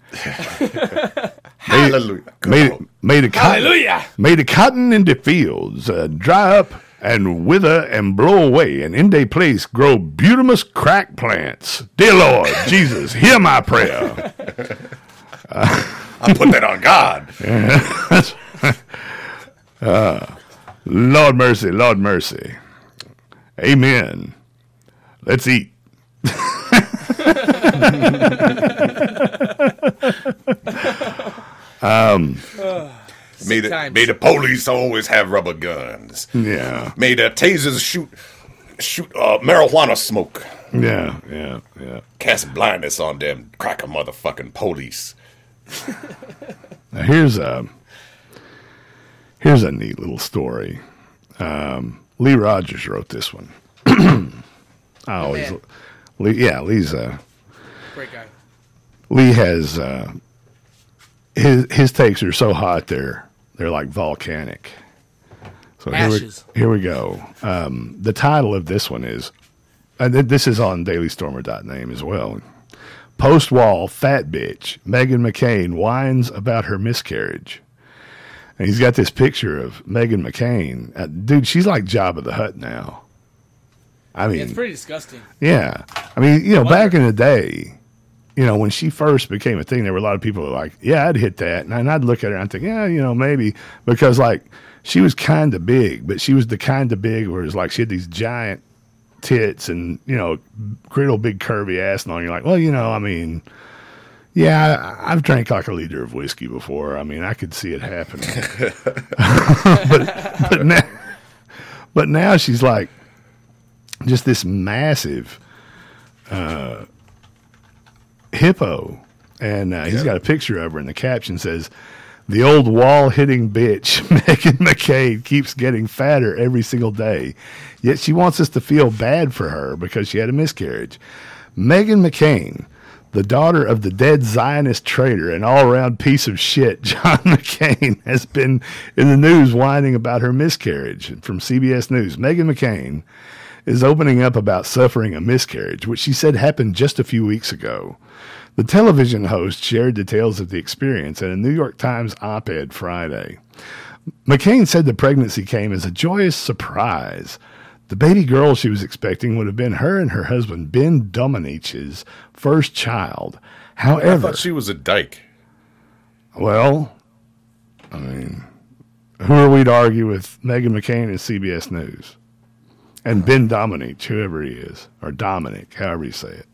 Hallelujah. May the cotton in the fields dry up and wither and blow away, and in their place grow beautimous crack plants. Dear Lord Jesus, hear my prayer. I put that on God. Lord mercy, Lord mercy. Amen. Let's eat. May the police always have rubber guns. Yeah. May the tasers shoot marijuana smoke. Yeah. Cast blindness on them cracker motherfucking police. Now here's a neat little story. Lee Rogers wrote this one. Lee's Great guy. Lee has his takes are so hot they're like volcanic. So Ashes. here we go. The title of this one is, and this is on dailystormer.name as well. Post-wall fat bitch Meghan McCain whines about her miscarriage. And he's got this picture of Meghan McCain. Dude, she's like Jabba the Hutt now. I mean, It's pretty disgusting. yeah. I mean, back in the day, when she first became a thing, there were a lot of people who were like, yeah, I'd hit that. And I'd look at her and think, yeah, maybe. Because, like, she was kind of big, but she was the kind of big where it's like she had these giant tits and, great old big curvy ass. And all. You're like, well, I mean, yeah, I've drank like a liter of whiskey before. I mean, I could see it happening. but now she's like just this massive hippo. And he's got a picture of her, and the caption says, "The old wall-hitting bitch, Meghan McCain, keeps getting fatter every single day. Yet she wants us to feel bad for her because she had a miscarriage." Meghan McCain, the daughter of the dead Zionist traitor and all-around piece of shit, John McCain, has been in the news whining about her miscarriage. From CBS News, Meghan McCain is opening up about suffering a miscarriage, which she said happened just a few weeks ago. The television host shared details of the experience in a New York Times op-ed Friday. McCain said the pregnancy came as a joyous surprise. The baby girl she was expecting would have been her and her husband, Ben Dominich's first child. However, I thought she was a dyke. Well, I mean, who are we to argue with Meghan McCain and CBS News? And Ben Domenech, whoever he is, or Dominic, however you say it.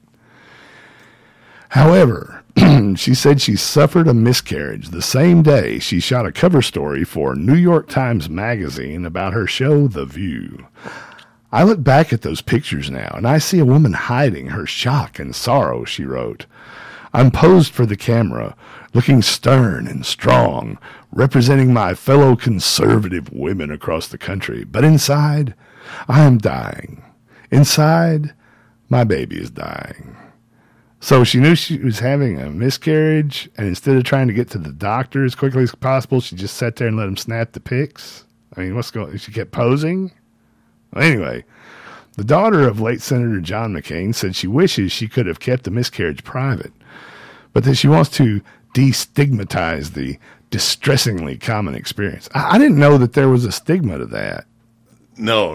However, she said she suffered a miscarriage the same day she shot a cover story for New York Times Magazine about her show, The View. "I look back at those pictures now, and I see a woman hiding her shock and sorrow," she wrote. "I'm posed for the camera, looking stern and strong, representing my fellow conservative women across the country. But inside, I am dying. Inside, my baby is dying." So she knew she was having a miscarriage, and instead of trying to get to the doctor as quickly as possible, she just sat there and let him snap the pics. I mean, what's going on? She kept posing? Well, anyway, the daughter of late Senator John McCain said she wishes she could have kept the miscarriage private, but that she wants to destigmatize the distressingly common experience. I didn't know that there was a stigma to that. No.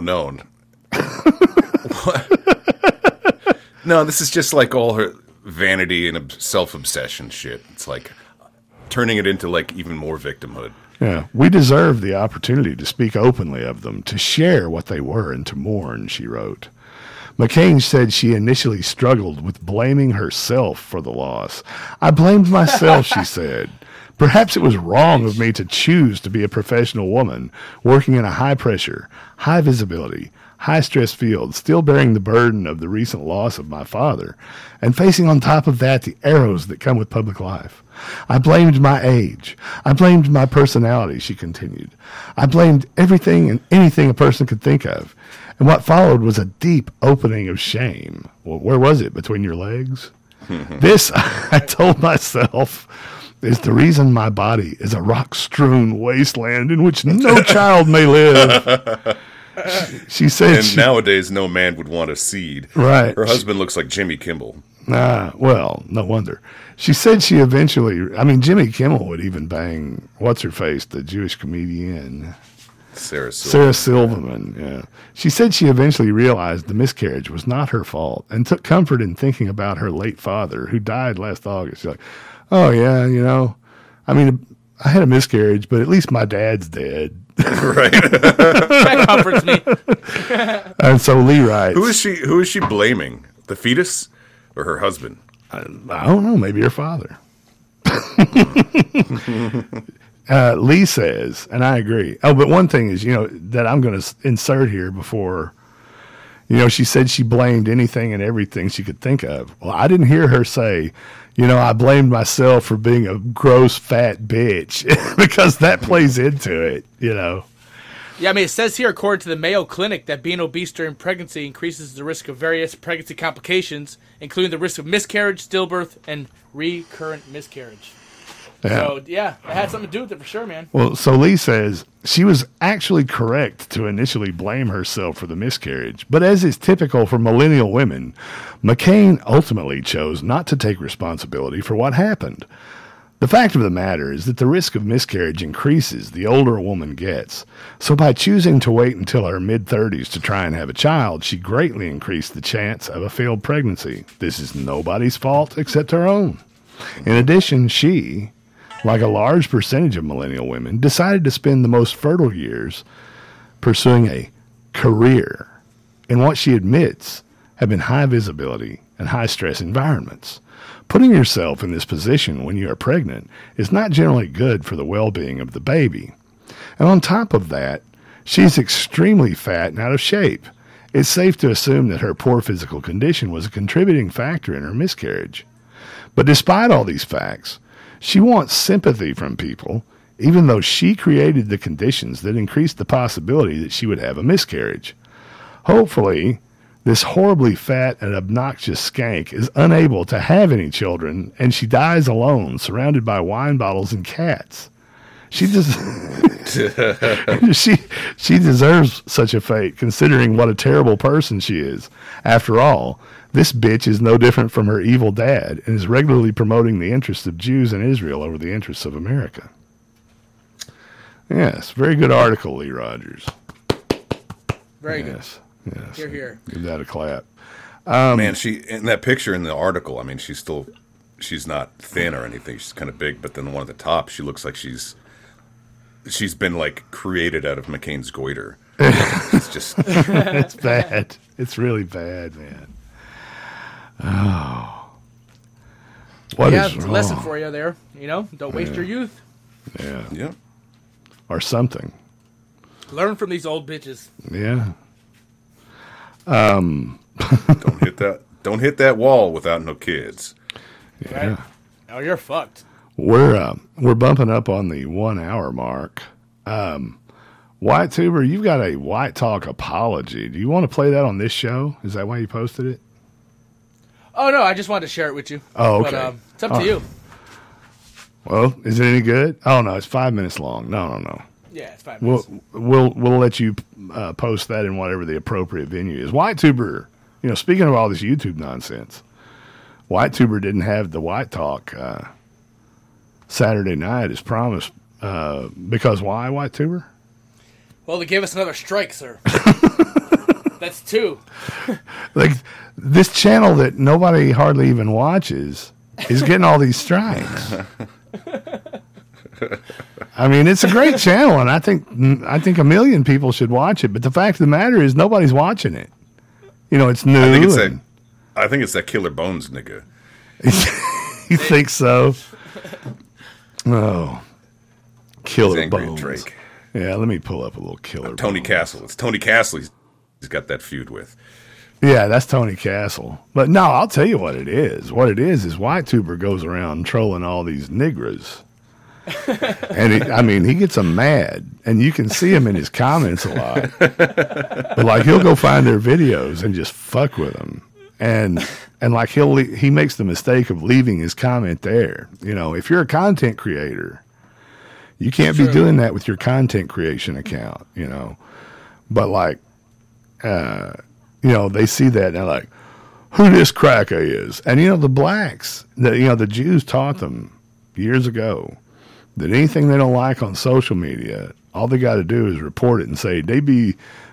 No, this is just like all her vanity and self-obsession shit. It's like turning it into like even more victimhood. Yeah, we deserve the opportunity to speak openly of them, to share what they were, and to mourn, she wrote. McCain said she initially struggled with blaming herself for the loss. "I blamed myself," she said, Perhaps it was wrong of me to choose to be a professional woman, working in a high-pressure, high-visibility, high-stress field, still bearing the burden of the recent loss of my father, and facing on top of that the arrows that come with public life. I blamed my age. I blamed my personality, she continued. I blamed everything and anything a person could think of. And what followed was a deep opening of shame. Well, where was it? Between your legs? This, I told myself, is the reason my body is a rock-strewn wasteland in which no child may live. She said, and nowadays no man would want a seed. Right. Her husband looks like Jimmy Kimmel. Well, no wonder. She said she eventually, Jimmy Kimmel would even bang, what's-her-face, the Jewish comedian, Sarah Silverman, yeah. She said she eventually realized the miscarriage was not her fault and took comfort in thinking about her late father, who died last August. She's like, oh, yeah, I had a miscarriage, but at least my dad's dead. Right. That comforts me. And so Lee writes, Who is she blaming? The fetus or her husband? I don't know, maybe her father. Lee says, and I agree. Oh, but one thing is, that I'm going to insert here before, she said she blamed anything and everything she could think of. Well, I didn't hear her say, I blamed myself for being a gross fat bitch because that plays into it, Yeah, it says here, according to the Mayo Clinic, that being obese during pregnancy increases the risk of various pregnancy complications, including the risk of miscarriage, stillbirth, and recurrent miscarriage. Yeah. So, it had something to do with it for sure, man. Well, so Lee says she was actually correct to initially blame herself for the miscarriage, but as is typical for millennial women, McCain ultimately chose not to take responsibility for what happened. The fact of the matter is that the risk of miscarriage increases the older a woman gets, so by choosing to wait until her mid-30s to try and have a child, she greatly increased the chance of a failed pregnancy. This is nobody's fault except her own. In addition, she, like a large percentage of millennial women, decided to spend the most fertile years pursuing a career in what she admits have been high visibility and high stress environments. Putting yourself in this position when you are pregnant is not generally good for the well-being of the baby. And on top of that, she's extremely fat and out of shape. It's safe to assume that her poor physical condition was a contributing factor in her miscarriage. But despite all these facts, she wants sympathy from people, even though she created the conditions that increased the possibility that she would have a miscarriage. Hopefully, this horribly fat and obnoxious skank is unable to have any children, and she dies alone, surrounded by wine bottles and cats. She deserves such a fate, considering what a terrible person she is. After all, this bitch is no different from her evil dad and is regularly promoting the interests of Jews and Israel over the interests of America. Yes, very good article, Lee Rogers. Very good. Yes. Here. Give that a clap. Man, she in that picture in the article, she's not thin or anything. She's kind of big, but then the one at the top, she looks like she's been like created out of McCain's goiter. It's just it's bad. It's really bad, man. Oh. What is it's wrong? a lesson for you there. Don't waste your youth. yeah. Or something. Learn from these old bitches. Yeah. Don't hit that wall without no kids. Yeah. Right? Oh, you're fucked. We're bumping up on the 1 hour mark. White Tuber, you've got a White Talk apology. Do you want to play that on this show? Is that why you posted it? Oh, no, I just wanted to share it with you. Oh, okay. But, it's up to you. Well, is it any good? Oh, no, it's 5 minutes long. No. Yeah, it's 5 minutes. We'll let you post that in whatever the appropriate venue is. White Tuber, speaking of all this YouTube nonsense, White Tuber didn't have the White Talk Saturday night as promised. Because why, White Tuber? Well, they gave us another strike, sir. That's 2. Like, this channel that nobody hardly even watches is getting all these strikes. It's a great channel, and I think a million people should watch it. But the fact of the matter is, nobody's watching it. It's new. I think it's that Killer Bones nigga. You think so? Oh, Killer He's angry at Bones. Drake. Yeah, let me pull up a little Killer Tony Bones. Castle. It's Tony Castle he's got that feud with. Yeah, that's Tony Castle. But no, I'll tell you what it is. What it is Whitetuber goes around trolling all these niggas. And he gets them mad, and you can see him in his comments a lot. But like, he'll go find their videos and just fuck with them, and like he makes the mistake of leaving his comment there. You know, if you're a content creator, you can't be doing that with your content creation account. You know, but like, you know, they see that and they're like, who this cracker is, and you know, the blacks, the Jews taught them years ago that anything they don't like on social media, all they got to do is report it and say they be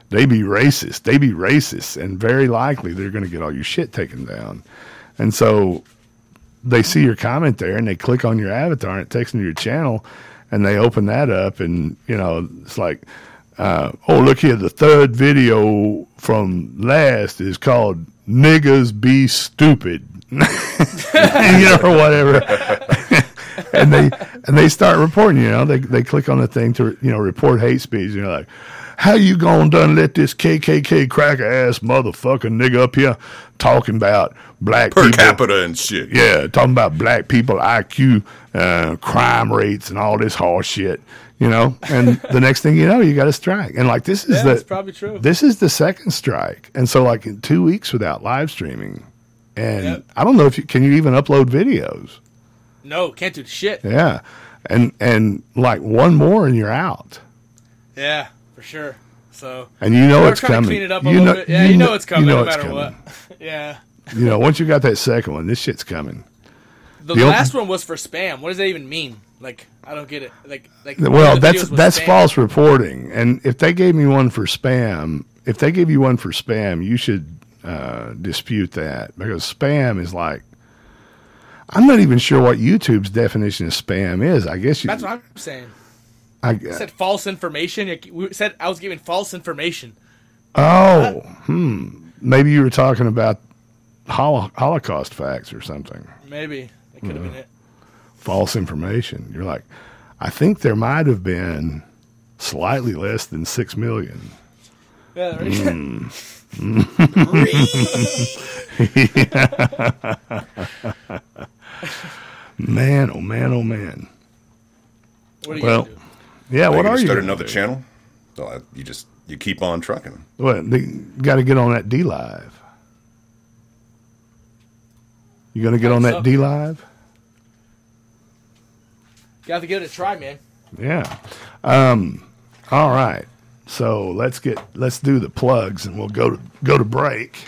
racist, and very likely they're going to get all your shit taken down. And so they see your comment there, and they click on your avatar, and it takes them to your channel, and they open that up, and you know, it's like, oh, look here, the third video from last is called "Niggas Be Stupid," you know, or whatever. And they start reporting, you know, they click on the thing to, you know, report hate speech. You know, like, how you gonna done let this KKK cracker ass motherfucking nigga up here talking about black Per people, capita and shit. yeah, talking about black people IQ, crime rates and all this horse shit, you know. And the next thing you know, you got a strike. And like, this is that's probably true. This is the second strike. And so like, in 2 weeks without live streaming, and Yep. I don't know if can you even upload videos. No, can't do shit. Yeah. And like one more and you're out. Yeah, for sure. So And you know we're it's trying coming. to clean it up a little bit. Yeah, you know it's coming no matter what. Yeah. You know, once you got that second one, this shit's coming. The The last one was for spam. What does that even mean? Like, I don't get it. Like Well, one of the videos was that's spam. false reporting. And if they gave me one for spam, you should dispute that, because spam is like, I'm not even sure what YouTube's definition of spam is. I guess That's what I'm saying. I said false information. We said I was giving false information. Maybe you were talking about Holocaust facts or something. Maybe that could have been it. False information. You're like, I think there might have been slightly less than 6 million. Yeah, right? Man, oh man, oh man. What are you gonna do? Yeah, what are you Start gonna another do? channel? So you keep on trucking. What, they got to get on that D Live. You going to get on that So- D Live? You have to give it a try, man. Yeah. All right. So let's do the plugs, and we'll go to break.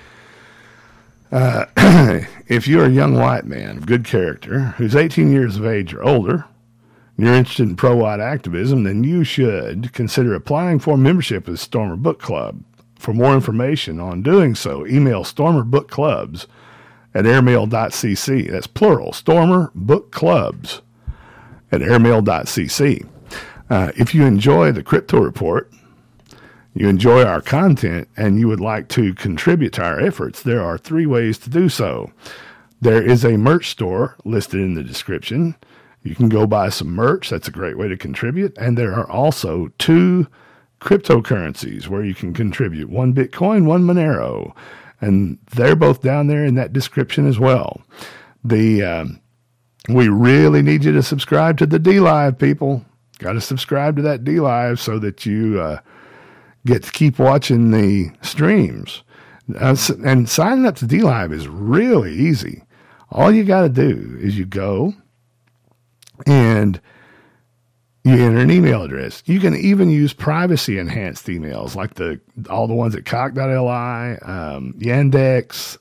If you're a young white man of good character who's 18 years of age or older, and you're interested in pro-white activism, then you should consider applying for membership with Stormer Book Club. For more information on doing so, email stormerbookclubs at airmail.cc. That's plural, Stormer Book Clubs at airmail.cc. If you enjoy the Crypto Report, you enjoy our content, and you would like to contribute to our efforts, there are 3 ways to do so. There is a merch store listed in the description. You can go buy some merch. That's a great way to contribute. And there are also 2 cryptocurrencies where you can contribute, 1 Bitcoin, 1 Monero. And they're both down there in that description as well. We really need you to subscribe to the D Live, people. Got to subscribe to that D Live so that you get to keep watching the streams. And signing up to D Live is really easy. All you got to do is you go and you enter an email address. You can even use privacy enhanced emails like all the ones at cock.li, Yandex,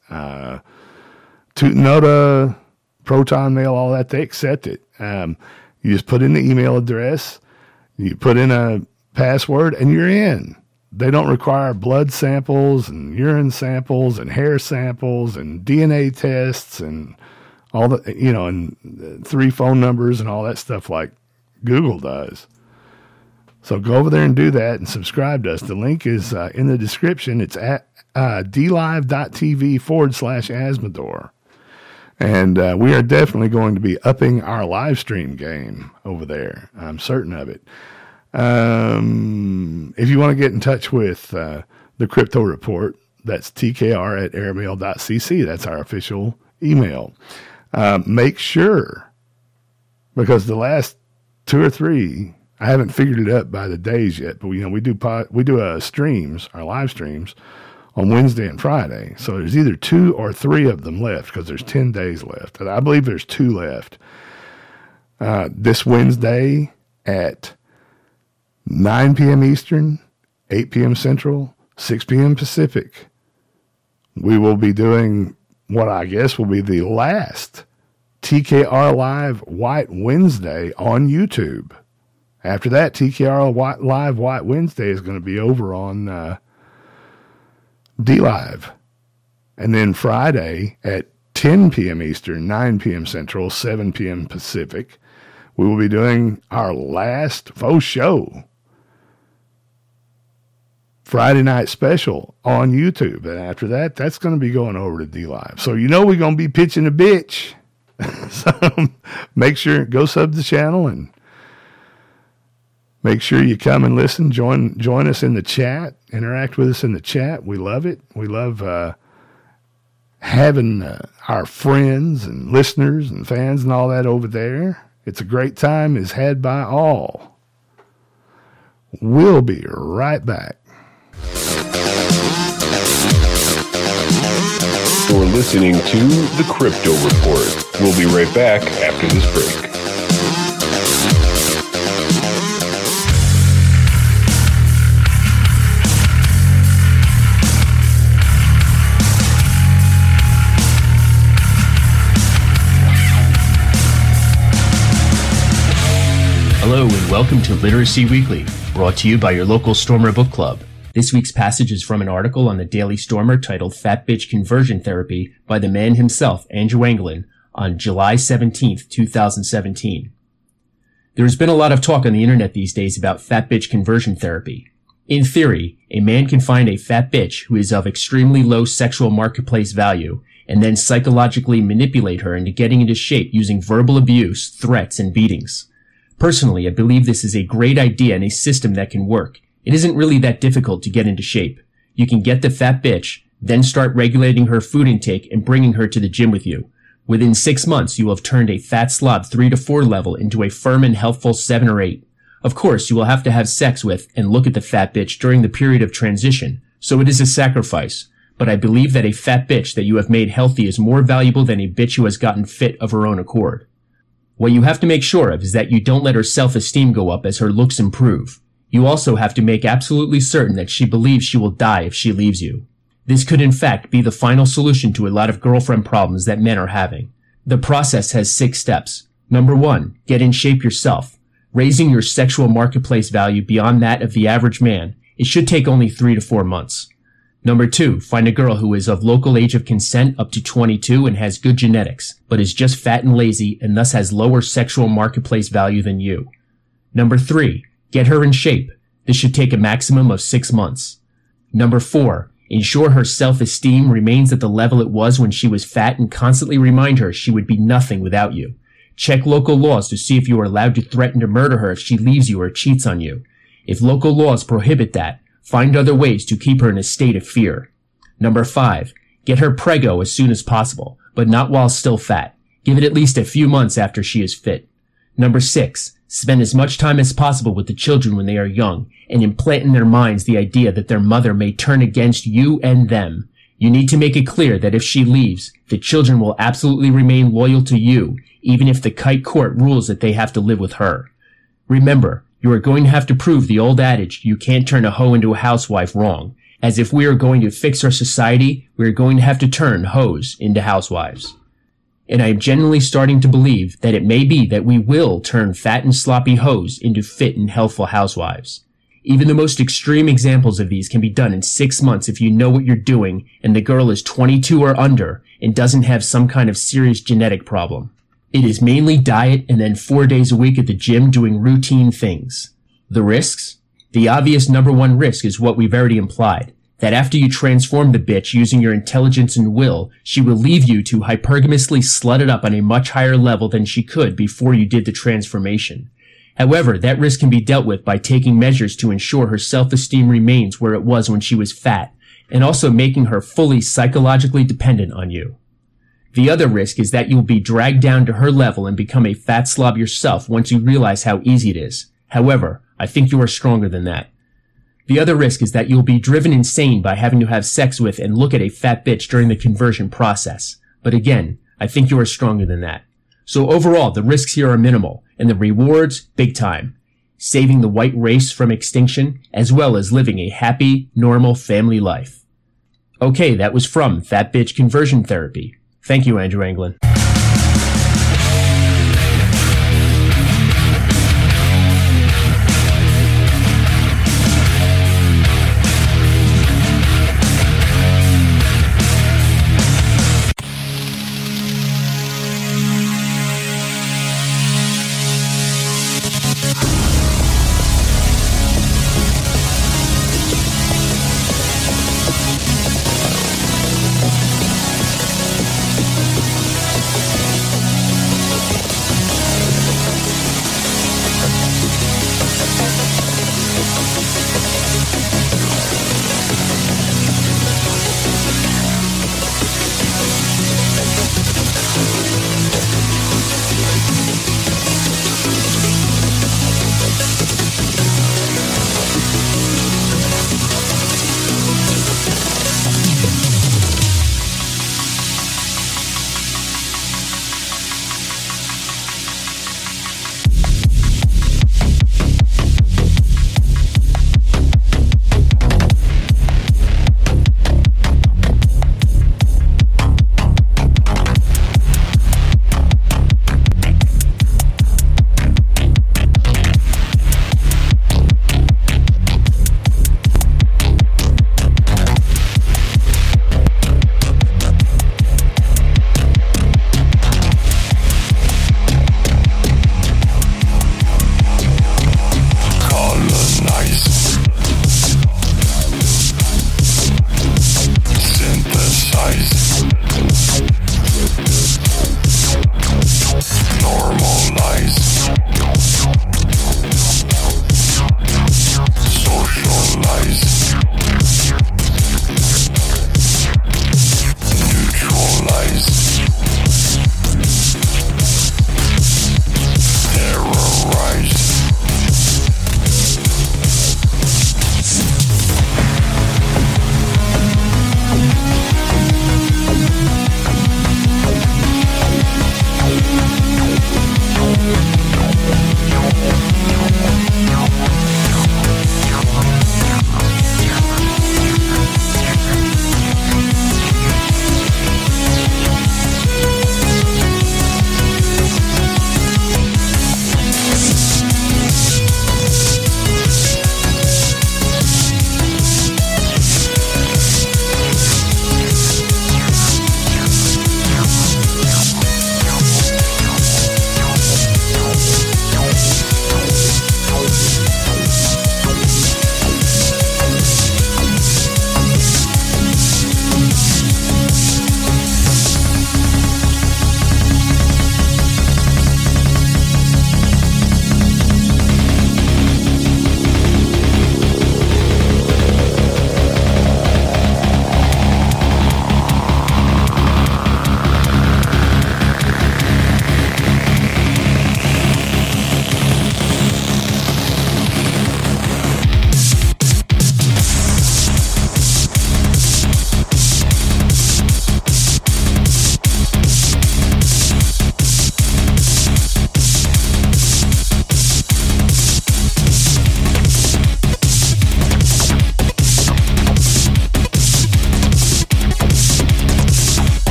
Tutanota, Proton Mail, all that. They accept it. You just put in the email address, you put in a password, and you're in. They don't require blood samples and urine samples and hair samples and DNA tests and all the, and 3 phone numbers and all that stuff like Google does. So go over there and do that and subscribe to us. The link is in the description. It's at dlive.tv/Asmodor. And we are definitely going to be upping our live stream game over there. I'm certain of it. If you want to get in touch with the Crypto Report, that's tkr@airmail.cc. That's our official email. Make sure, because the last 2 or 3, I haven't figured it up by the days yet, but we do streams, our live streams, on Wednesday and Friday. So there's either 2 or 3 of them left, because there's 10 days left. And I believe there's 2 left. This Wednesday at 9 p.m. Eastern, 8 p.m. Central, 6 p.m. Pacific, we will be doing what I guess will be the last TKR Live White Wednesday on YouTube. After that, TKR Live White Wednesday is going to be over on DLive. And then Friday at 10 p.m. Eastern, 9 p.m. Central, 7 p.m. Pacific, we will be doing our last faux show, Friday night special on YouTube. And after that, that's going to be going over to DLive. So we're going to be pitching a bitch. So make sure, go sub the channel and make sure you come and listen. Join us in the chat. Interact with us in the chat. We love it. We love having our friends and listeners and fans and all that over there. It's a great time is had by all. We'll be right back. You're listening to The Crypto Report. We'll be right back after this break. Hello and welcome to Literacy Weekly, brought to you by your local Stormer Book Club. This week's passage is from an article on the Daily Stormer titled Fat Bitch Conversion Therapy by the man himself, Andrew Anglin, on July 17th, 2017. There has been a lot of talk on the internet these days about fat bitch conversion therapy. In theory, a man can find a fat bitch who is of extremely low sexual marketplace value and then psychologically manipulate her into getting into shape using verbal abuse, threats, and beatings. Personally, I believe this is a great idea and a system that can work. It isn't really that difficult to get into shape. You can get the fat bitch, then start regulating her food intake and bringing her to the gym with you. Within 6 months, you will have turned a fat slob 3 to 4 level into a firm and healthful 7 or 8. Of course, you will have to have sex with and look at the fat bitch during the period of transition, so it is a sacrifice. But I believe that a fat bitch that you have made healthy is more valuable than a bitch who has gotten fit of her own accord. What you have to make sure of is that you don't let her self-esteem go up as her looks improve. You also have to make absolutely certain that she believes she will die if she leaves you. This could in fact be the final solution to a lot of girlfriend problems that men are having. The process has 6 steps. Number 1, get in shape yourself. Raising your sexual marketplace value beyond that of the average man, it should take only 3 to 4 months. Number 2, find a girl who is of local age of consent up to 22 and has good genetics, but is just fat and lazy and thus has lower sexual marketplace value than you. Number 3, get her in shape. This should take a maximum of 6 months. Number 4, ensure her self-esteem remains at the level it was when she was fat and constantly remind her she would be nothing without you. Check local laws to see if you are allowed to threaten to murder her if she leaves you or cheats on you. If local laws prohibit that, find other ways to keep her in a state of fear. Number 5, get her preggo as soon as possible, but not while still fat. Give it at least a few months after she is fit. Number 6, spend as much time as possible with the children when they are young, and implant in their minds the idea that their mother may turn against you and them. You need to make it clear that if she leaves, the children will absolutely remain loyal to you, even if the kite court rules that they have to live with her. Remember, you are going to have to prove the old adage, you can't turn a hoe into a housewife, wrong, as if we are going to fix our society, we are going to have to turn hoes into housewives. And I am genuinely starting to believe that it may be that we will turn fat and sloppy hoes into fit and healthful housewives. Even the most extreme examples of these can be done in 6 months if you know what you're doing and the girl is 22 or under and doesn't have some kind of serious genetic problem. It is mainly diet and then 4 days a week at the gym doing routine things. The risks? The obvious number 1 risk is what we've already implied, that after you transform the bitch using your intelligence and will, she will leave you to hypergamously slut it up on a much higher level than she could before you did the transformation. However, that risk can be dealt with by taking measures to ensure her self-esteem remains where it was when she was fat, and also making her fully psychologically dependent on you. The other risk is that you'll be dragged down to her level and become a fat slob yourself once you realize how easy it is. However, I think you are stronger than that. The other risk is that you'll be driven insane by having to have sex with and look at a fat bitch during the conversion process. But again, I think you are stronger than that. So overall, the risks here are minimal, and the rewards, big time. Saving the white race from extinction, as well as living a happy, normal family life. Okay, that was from Fat Bitch Conversion Therapy. Thank you, Andrew Anglin.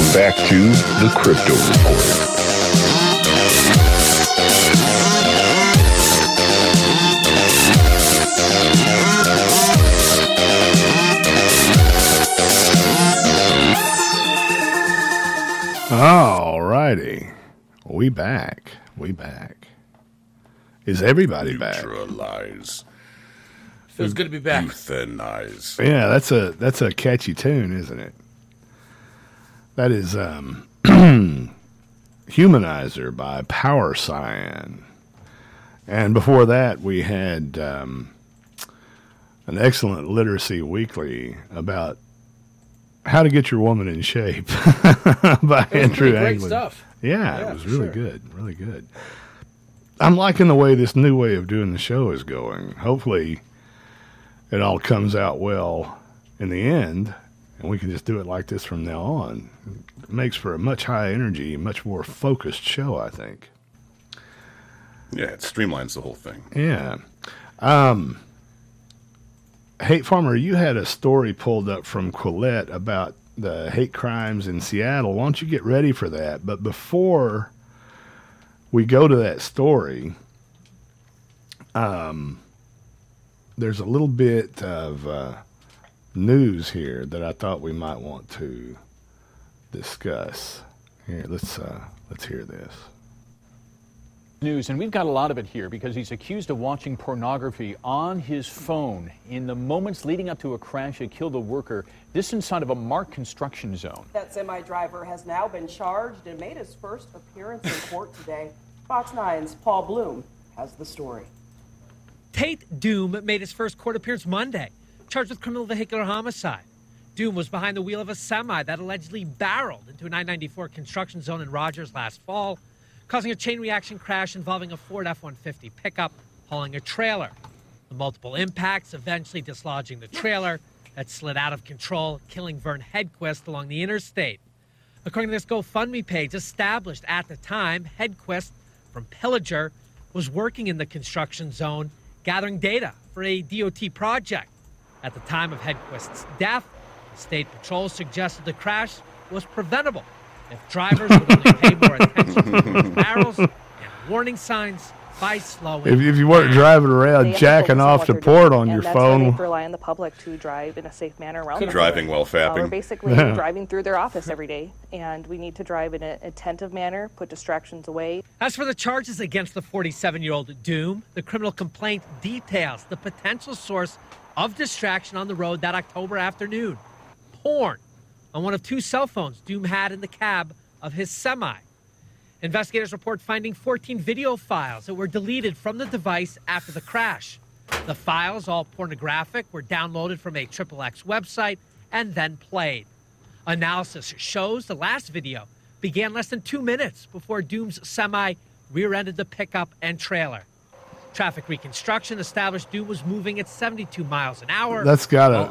back to the Crypto Report. All righty. We back. Is everybody back? Neutralize. Feels good to be back. Euthanize. Yeah, that's a catchy tune, isn't it? That is Humanizer by Power Cyan. And before that, we had an excellent Literacy Weekly about how to get your woman in shape by Andrew Great Anglin. stuff. Yeah, it was really good. Really good. I'm liking the way this new way of doing the show is going. Hopefully, it all comes out well in the end, and we can just do it like this from now on. It makes for a much higher energy, much more focused show, I think. Yeah, it streamlines the whole thing. Yeah. Hate Farmer, you had a story pulled up from Quillette about the hate crimes in Seattle. Why don't you get ready for that? But before we go to that story, there's a little bit of news here that I thought we might want to discuss. Here, let's hear this. News, and we've got a lot of it here because he's accused of watching pornography on his phone in the moments leading up to a crash that killed a worker. This inside of a marked construction zone. That semi-driver has now been charged and made his first appearance in court today. Fox 9's Paul Bloom has the story. Tate Doom made his first court appearance Monday, charged with criminal vehicular homicide. Doom was behind the wheel of a semi that allegedly barreled into an I-94 construction zone in Rogers last fall, causing a chain reaction crash involving a Ford F-150 pickup hauling a trailer. The multiple impacts eventually dislodging the trailer that slid out of control, killing Vern Hedquist along the interstate. According to this GoFundMe page established at the time, Hedquist from Pillager was working in the construction zone, gathering data for a DOT project. At the time of Hedquist's death, the state patrol suggested the crash was preventable if drivers would only pay more attention to barrels and warning signs by slowing. If you weren't driving around jacking off the port on your phone. That's why they rely on the public to drive in a safe manner around them. Driving while fapping. We're basically driving through their office every day, and we need to drive in an attentive manner, put distractions away. As for the charges against the 47-year-old Doom, the criminal complaint details the potential source of distraction on the road that October afternoon. Porn on one of two cell phones Doom had in the cab of his semi. Investigators report finding 14 video files that were deleted from the device after the crash. The files, all pornographic, were downloaded from a XXX website and then played. Analysis shows the last video began less than 2 minutes before Doom's semi rear-ended the pickup and trailer. Traffic reconstruction established Doom was moving at 72 miles an hour. That's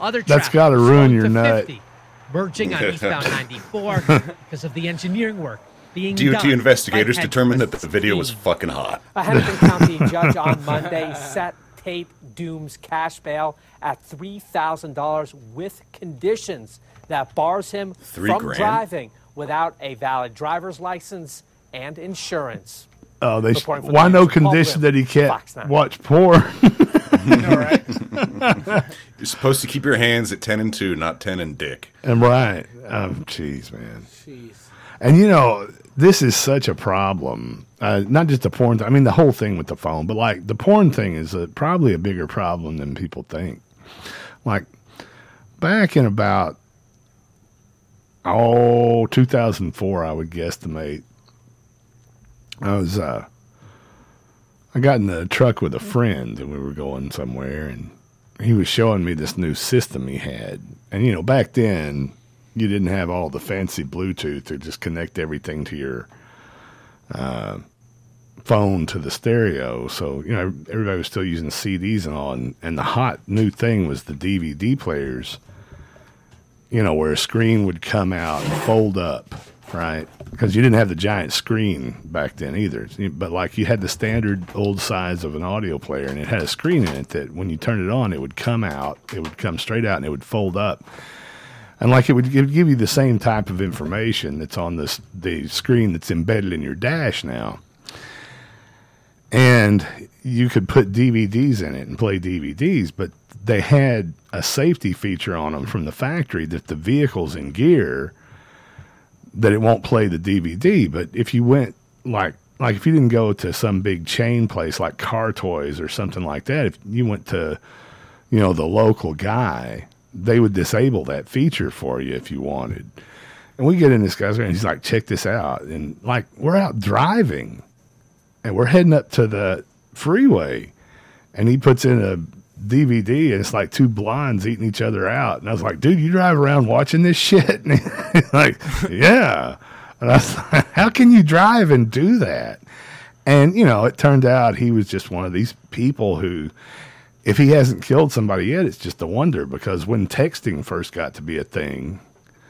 gotta ruin your nut. 50, merging on eastbound 94 because of the engineering work being DOT done. investigators determined that the video was fucking hot. A Hennepin County judge on Monday set Tate Doom's cash bail at $3,000 with conditions that bars him from $3,000 driving without a valid driver's license and insurance. Oh, why no condition that he can't watch porn? You're supposed to keep your hands at 10 and 2, not 10 and dick. And right. Jeez, man. Jeez. And, you know, this is such a problem. Not just the porn. I mean, the whole thing with the phone. But, like, the porn thing is probably a bigger problem than people think. Like, back in about, 2004, I would guesstimate, I got in the truck with a friend and we were going somewhere, and he was showing me this new system he had. And, you know, back then you didn't have all the fancy Bluetooth to just connect everything to your phone to the stereo. So, you know, everybody was still using CDs and all. And the hot new thing was the DVD players, you know, where a screen would come out and fold up. Right, because you didn't have the giant screen back then either. But like you had the standard old size of an audio player, and it had a screen in it that when you turned it on, it would come out, it would come straight out, and it would fold up. And like it would give you the same type of information that's on the screen that's embedded in your dash now. And you could put DVDs in it and play DVDs, but they had a safety feature on them from the factory that the vehicle's in gear, that it won't play the DVD. But if you went like if you didn't go to some big chain place like Car Toys or something like that, if you went to, the local guy, they would disable that feature for you if you wanted. And we get in this guy's and he's like, check this out. And like, we're out driving and we're heading up to the freeway, and he puts in a DVD and it's like two blondes eating each other out. And I was like, dude, you drive around watching this shit? And he's like, yeah. And I was like, how can you drive and do that? And, it turned out he was just one of these people who, if he hasn't killed somebody yet, it's just a wonder, because when texting first got to be a thing,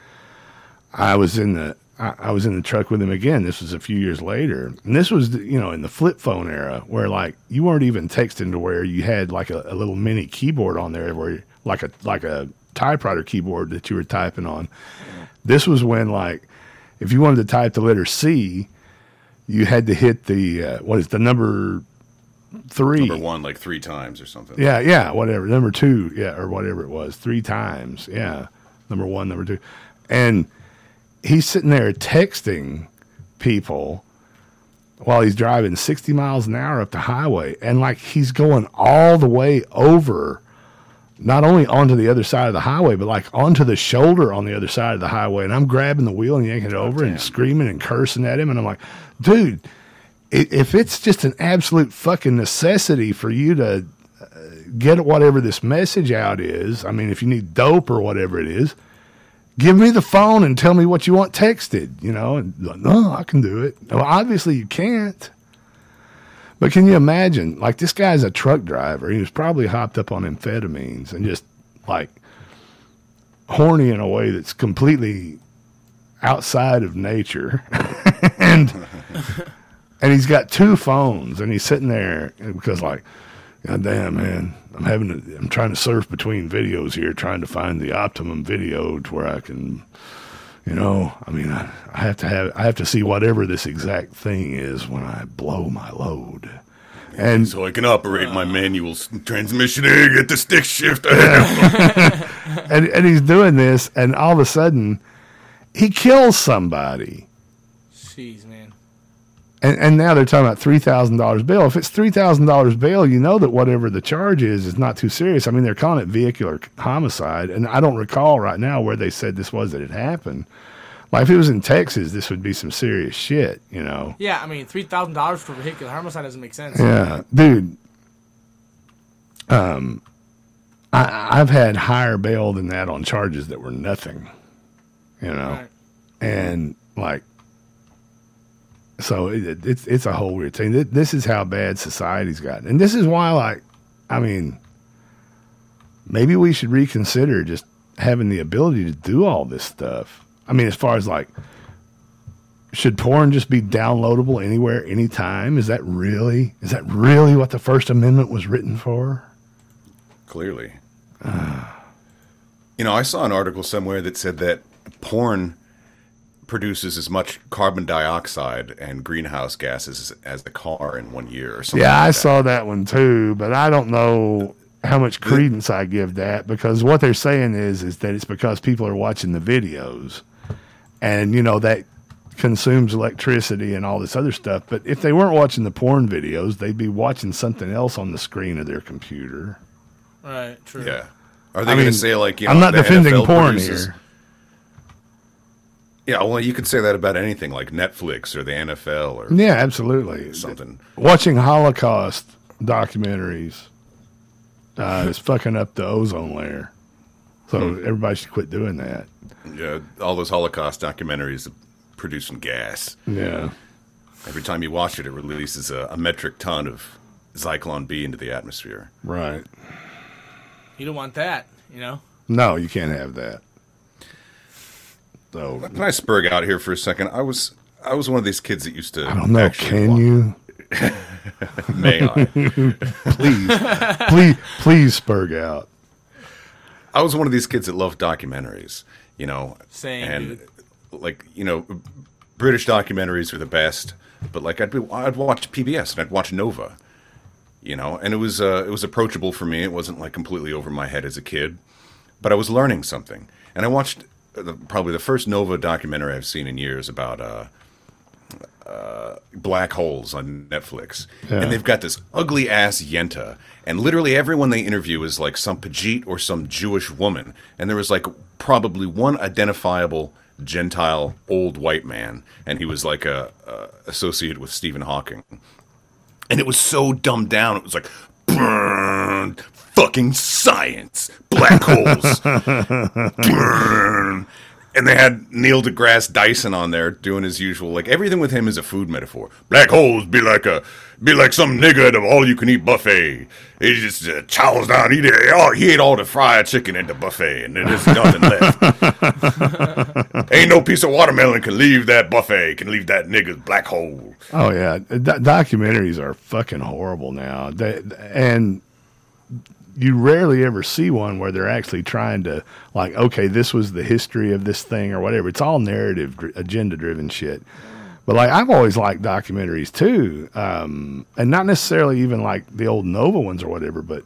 I was in the truck with him again. This was a few years later. And this was, in the flip phone era, where like you weren't even texting to where you had like a little mini keyboard on there, where like a typewriter keyboard that you were typing on. This was when, like, if you wanted to type the letter C, you had to hit the number 3. Number 1 like 3 times or something. Yeah, whatever. Number 2, or whatever it was, 3 times. Yeah, number 1, number 2, and he's sitting there texting people while he's driving 60 miles an hour up the highway, and like he's going all the way over, not only onto the other side of the highway, but like onto the shoulder on the other side of the highway. And I'm grabbing the wheel and yanking it over and screaming and cursing at him. And I'm like, dude, if it's just an absolute fucking necessity for you to get whatever this message out is, I mean, if you need dope or whatever it is, give me the phone and tell me what you want texted, And like, no, I can do it. Well, obviously you can't. But can you imagine, like, this guy's a truck driver. He was probably hopped up on amphetamines and just, like, horny in a way that's completely outside of nature. and he's got 2 phones, and he's sitting there because, like, God damn, man, I'm trying to surf between videos here, trying to find the optimum video to where I can, I have to see whatever this exact thing is when I blow my load. And so I can operate my manual transmission and get the stick shift. and he's doing this, and all of a sudden, he kills somebody. Jeez, man. And now they're talking about $3,000 bail. If it's $3,000 bail, you know that whatever the charge is not too serious. I mean, they're calling it vehicular homicide, and I don't recall right now where they said this was that it happened. Like, if it was in Texas, this would be some serious shit, Yeah, I mean, $3,000 for vehicular homicide doesn't make sense. Yeah, dude. I've had higher bail than that on charges that were nothing, Right. And like, so it's a whole weird thing. This is how bad society's gotten, and this is why, like, I mean, maybe we should reconsider just having the ability to do all this stuff. I mean, as far as like, should porn just be downloadable anywhere, anytime? Is that really what the First Amendment was written for? Clearly. I saw an article somewhere that said that porn produces as much carbon dioxide and greenhouse gases as the car in 1 year or something. Yeah, I saw that one too, but I don't know how much credence I give that, because what they're saying is that it's because people are watching the videos, and that consumes electricity and all this other stuff. But if they weren't watching the porn videos, they'd be watching something else on the screen of their computer. Right, true. Yeah. Are they going to say, like, I'm not defending NFL porn produces, here. Yeah, well, you could say that about anything, like Netflix or the NFL or yeah, absolutely something. Watching Holocaust documentaries is fucking up the ozone layer, so everybody should quit doing that. Yeah, all those Holocaust documentaries are producing gas. Yeah. Every time you watch it, it releases a metric ton of Zyklon B into the atmosphere. Right. You don't want that, No, you can't have that. So, can I spurg out here for a second? I was one of these kids that used to. I don't know. Can you? May I? please spurg out. I was one of these kids that loved documentaries. you know. Same, and dude. like, you know, British documentaries are the best, but like I'd watch PBS and I'd watch Nova, you know, and it was approachable for me. It wasn't like completely over my head as a kid, but I was learning something. And I watched probably the first Nova documentary I've seen in years about black holes on Netflix. Yeah. And they've got this ugly ass Yenta, and literally everyone they interview is like some Pajit or some Jewish woman. And there was like probably one identifiable Gentile old white man, and he was like a associated with Stephen Hawking. And it was so dumbed down. It was like, burn, fucking science, black holes, burn. And they had Neil deGrasse Tyson on there doing his usual, like everything with him is a food metaphor. Black holes be like some nigga at an all-you-can-eat buffet. He just chows down. He ate all the fried chicken at the buffet, and there's nothing left. Ain't no piece of watermelon can leave that buffet, can leave that nigga's black hole. Oh yeah, documentaries are fucking horrible now, and you rarely ever see one where they're actually trying to, like, okay, this was the history of this thing or whatever. It's all narrative, agenda-driven shit. But, like, I've always liked documentaries, too. And not necessarily even, like, the old Nova ones or whatever, but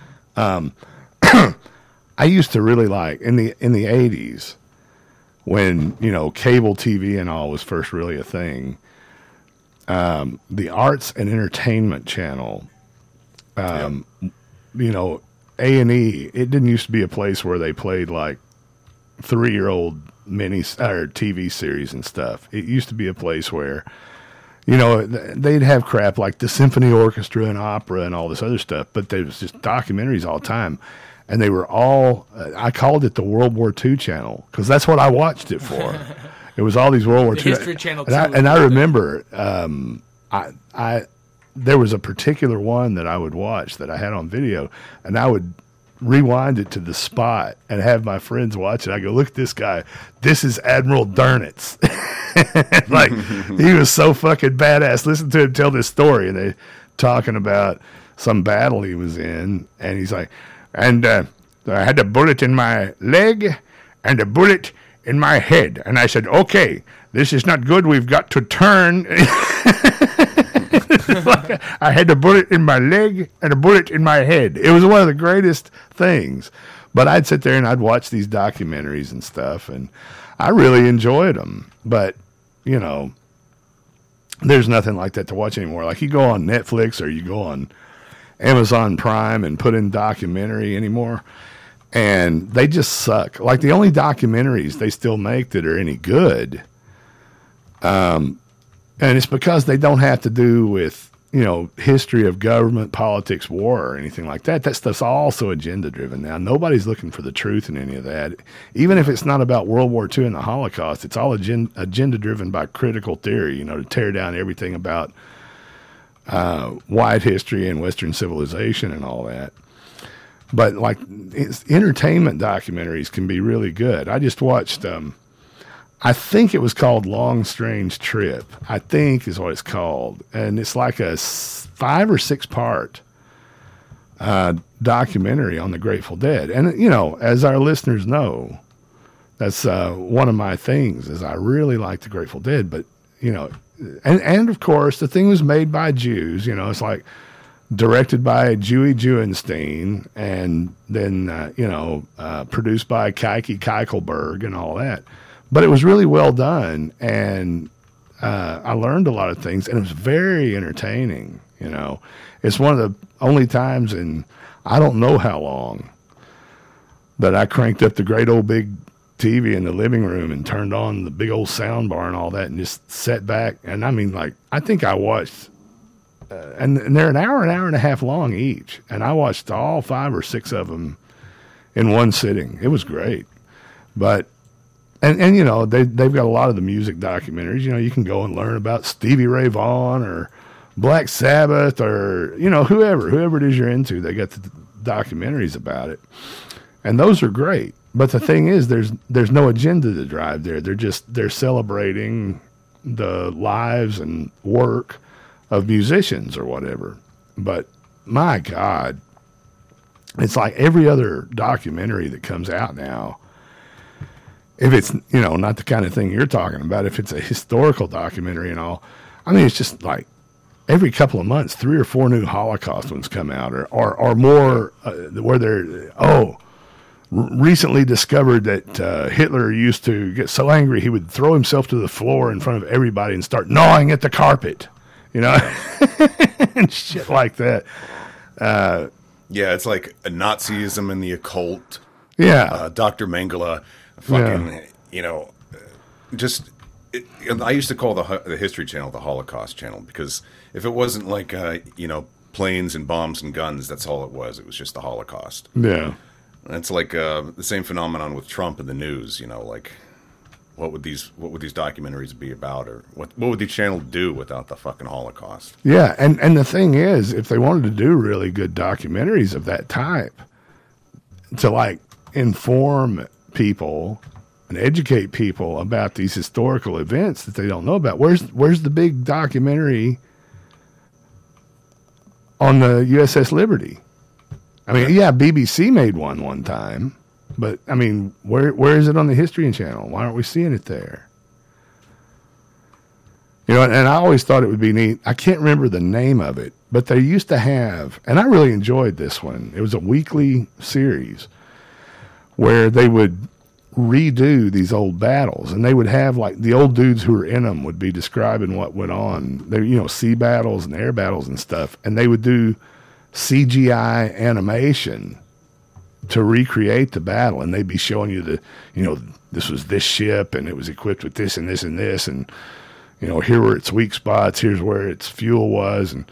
I used to really like, in the 80s, when, you know, cable TV and all was first really a thing, the Arts and Entertainment Channel, you know, A&E, it didn't used to be a place where they played like 3-year-old or TV series and stuff. It used to be a place where, you know, they'd have crap like the symphony orchestra and opera and all this other stuff, but there was just documentaries all the time. And they were all, I called it the World War II channel because that's what I watched it for. It was all these World War II. History Channel 2. And I remember, there was a particular one that I would watch that I had on video, and I would rewind it to the spot and have my friends watch it. I go, look at this guy. This is Admiral Dönitz. Like, he was so fucking badass. Listen to him tell this story, and they talking about some battle he was in, and he's like, and I had a bullet in my leg and a bullet in my head. And I said, okay, this is not good. We've got to turn. Like, I had a bullet in my leg and a bullet in my head. It was one of the greatest things. But I'd sit there and I'd watch these documentaries and stuff, and I really enjoyed them. But, you know, there's nothing like that to watch anymore. Like, you go on Netflix or you go on Amazon Prime and put in documentary anymore, and they just suck. Like, the only documentaries they still make that are any good, and it's because they don't have to do with, you know, history of government, politics, war, or anything like that. That stuff's also agenda-driven now. Nobody's looking for the truth in any of that. Even if it's not about World War II and the Holocaust, it's all agenda-driven by critical theory, you know, to tear down everything about white history and Western civilization and all that. But, like, entertainment documentaries can be really good. I just watched... I think it was called Long Strange Trip, I think is what it's called. And it's like a 5 or 6 part documentary on the Grateful Dead. And, you know, as our listeners know, that's one of my things is I really like the Grateful Dead. But, you know, and of course, the thing was made by Jews. You know, it's like directed by Dewey Jewenstein and then, you know, produced by Kiki Keichelberg and all that. But it was really well done, and I learned a lot of things, and it was very entertaining, you know. It's one of the only times in I don't know how long that I cranked up the great old big TV in the living room and turned on the big old sound bar and all that and just sat back. And I mean, like, I think I watched, and they're an hour and a half long each, and I watched all 5 or 6 of them in one sitting. It was great. But And you know, they've got a lot of the music documentaries. You know, you can go and learn about Stevie Ray Vaughan or Black Sabbath or, you know, whoever it is you're into. They got the documentaries about it. And those are great. But the thing is, there's no agenda to drive there. They're celebrating the lives and work of musicians or whatever. But my God, it's like every other documentary that comes out now if it's, not the kind of thing you're talking about, if it's a historical documentary and all, I mean, it's just like every couple of months, 3 or 4 new Holocaust ones come out, or more, where they're, recently discovered that Hitler used to get so angry he would throw himself to the floor in front of everybody and start gnawing at the carpet, and shit like that. Yeah, it's like a Nazism and the occult. Yeah. Dr. Mengele, fucking, I used to call the History Channel the Holocaust Channel, because if it wasn't like, planes and bombs and guns, that's all it was. It was just the Holocaust. Yeah. And it's like the same phenomenon with Trump and the news, like what would these documentaries be about, or what would the channel do without the fucking Holocaust? Yeah, and the thing is, if they wanted to do really good documentaries of that type, to like inform people and educate people about these historical events that they don't know about, where's the big documentary on the USS Liberty? I mean, yeah, BBC made one time, but I mean, where is it on the History Channel? Why aren't we seeing it there? And I always thought it would be neat. I can't remember the name of it, but they used to have, and I really enjoyed this one. It was a weekly series where they would redo these old battles, and they would have like the old dudes who were in them would be describing what went on. They, sea battles and air battles and stuff, and they would do CGI animation to recreate the battle, and they'd be showing you this was this ship and it was equipped with this and this and this, and here were its weak spots, here's where its fuel was, and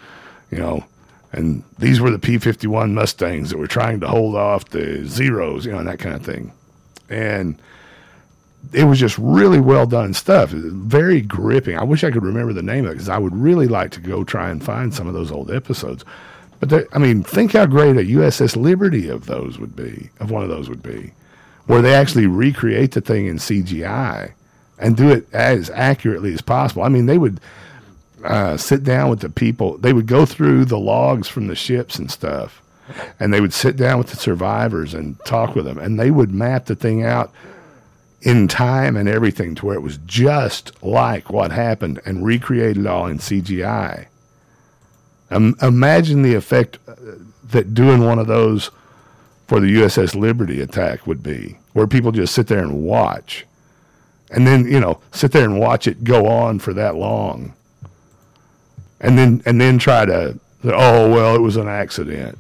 and these were the P-51 Mustangs that were trying to hold off the Zeros, and that kind of thing. And it was just really well done stuff. Very gripping. I wish I could remember the name of it, because I would really like to go try and find some of those old episodes. But think how great a USS Liberty of one of those would be, where they actually recreate the thing in CGI and do it as accurately as possible. I mean, they would sit down with the people. They would go through the logs from the ships and stuff, and they would sit down with the survivors and talk with them, and they would map the thing out in time and everything to where it was just like what happened and recreate it all in CGI. Imagine the effect that doing one of those for the USS Liberty attack would be, where people just sit there and watch, and then sit there and watch it go on for that long, and then try to, it was an accident.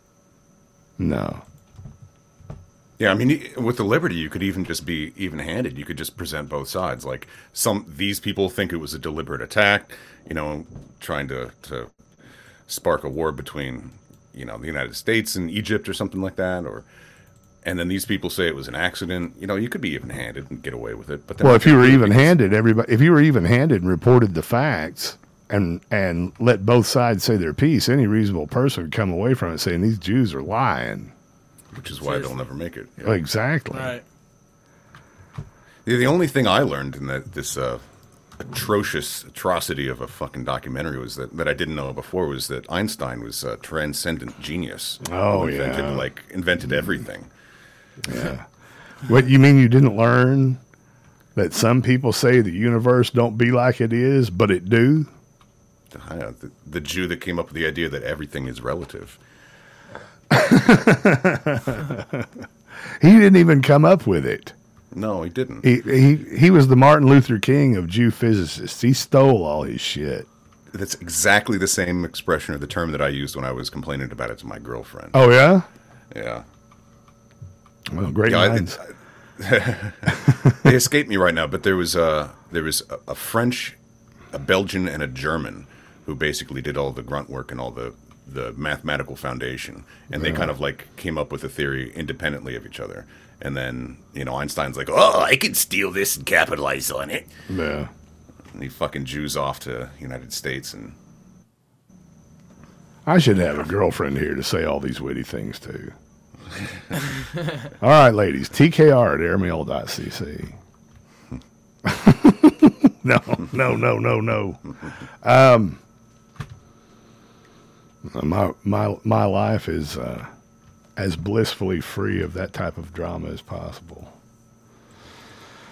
No. Yeah, I mean, with the Liberty, you could even just be even-handed. You could just present both sides. Like, these people think it was a deliberate attack, trying to spark a war between, the United States and Egypt or something like that, and then these people say it was an accident. You could be even-handed and get away with it. But if you were even-handed, and reported the facts and let both sides say their piece, any reasonable person would come away from it saying these Jews are lying. Which is why they'll never make it. Yeah. Exactly. Right. The only thing I learned in this atrocity of a fucking documentary was that I didn't know before, was that Einstein was a transcendent genius. Oh, Invented everything. Yeah. What, you mean you didn't learn that some people say the universe don't be like it is, but it do? The Jew that came up with the idea that everything is relative. He didn't even come up with it. No, he didn't. He was the Martin Luther King of Jew physicists. He stole all his shit. That's exactly the same expression or the term that I used when I was complaining about it to my girlfriend. Oh, yeah? Yeah. Well, great minds. They escape me right now, but there was a French, a Belgian, and a German who basically did all the grunt work and all the mathematical foundation, and they kind of came up with a theory independently of each other. And then, Einstein's like, oh, I can steal this and capitalize on it. Yeah. And he fucking Jews off to United States. And I should have a girlfriend here to say all these witty things to. All right, ladies, TKR at airmail.cc. No. My life is as blissfully free of that type of drama as possible.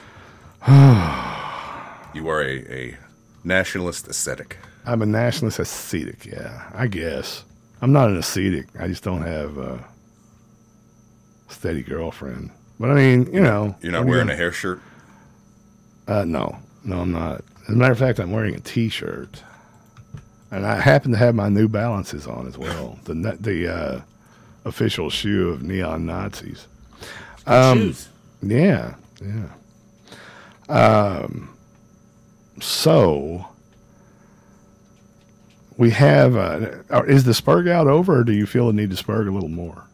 You are a nationalist ascetic. I'm a nationalist ascetic, yeah, I guess. I'm not an ascetic. I just don't have a steady girlfriend. But I mean, you know. You're not wearing a hair shirt? No, I'm not. As a matter of fact, I'm wearing a T-shirt. And I happen to have my New Balances on as well. The official shoe of neon Nazis. Shoes. Yeah. So we have. Is the Spurg out over, or do you feel the need to Spurg a little more?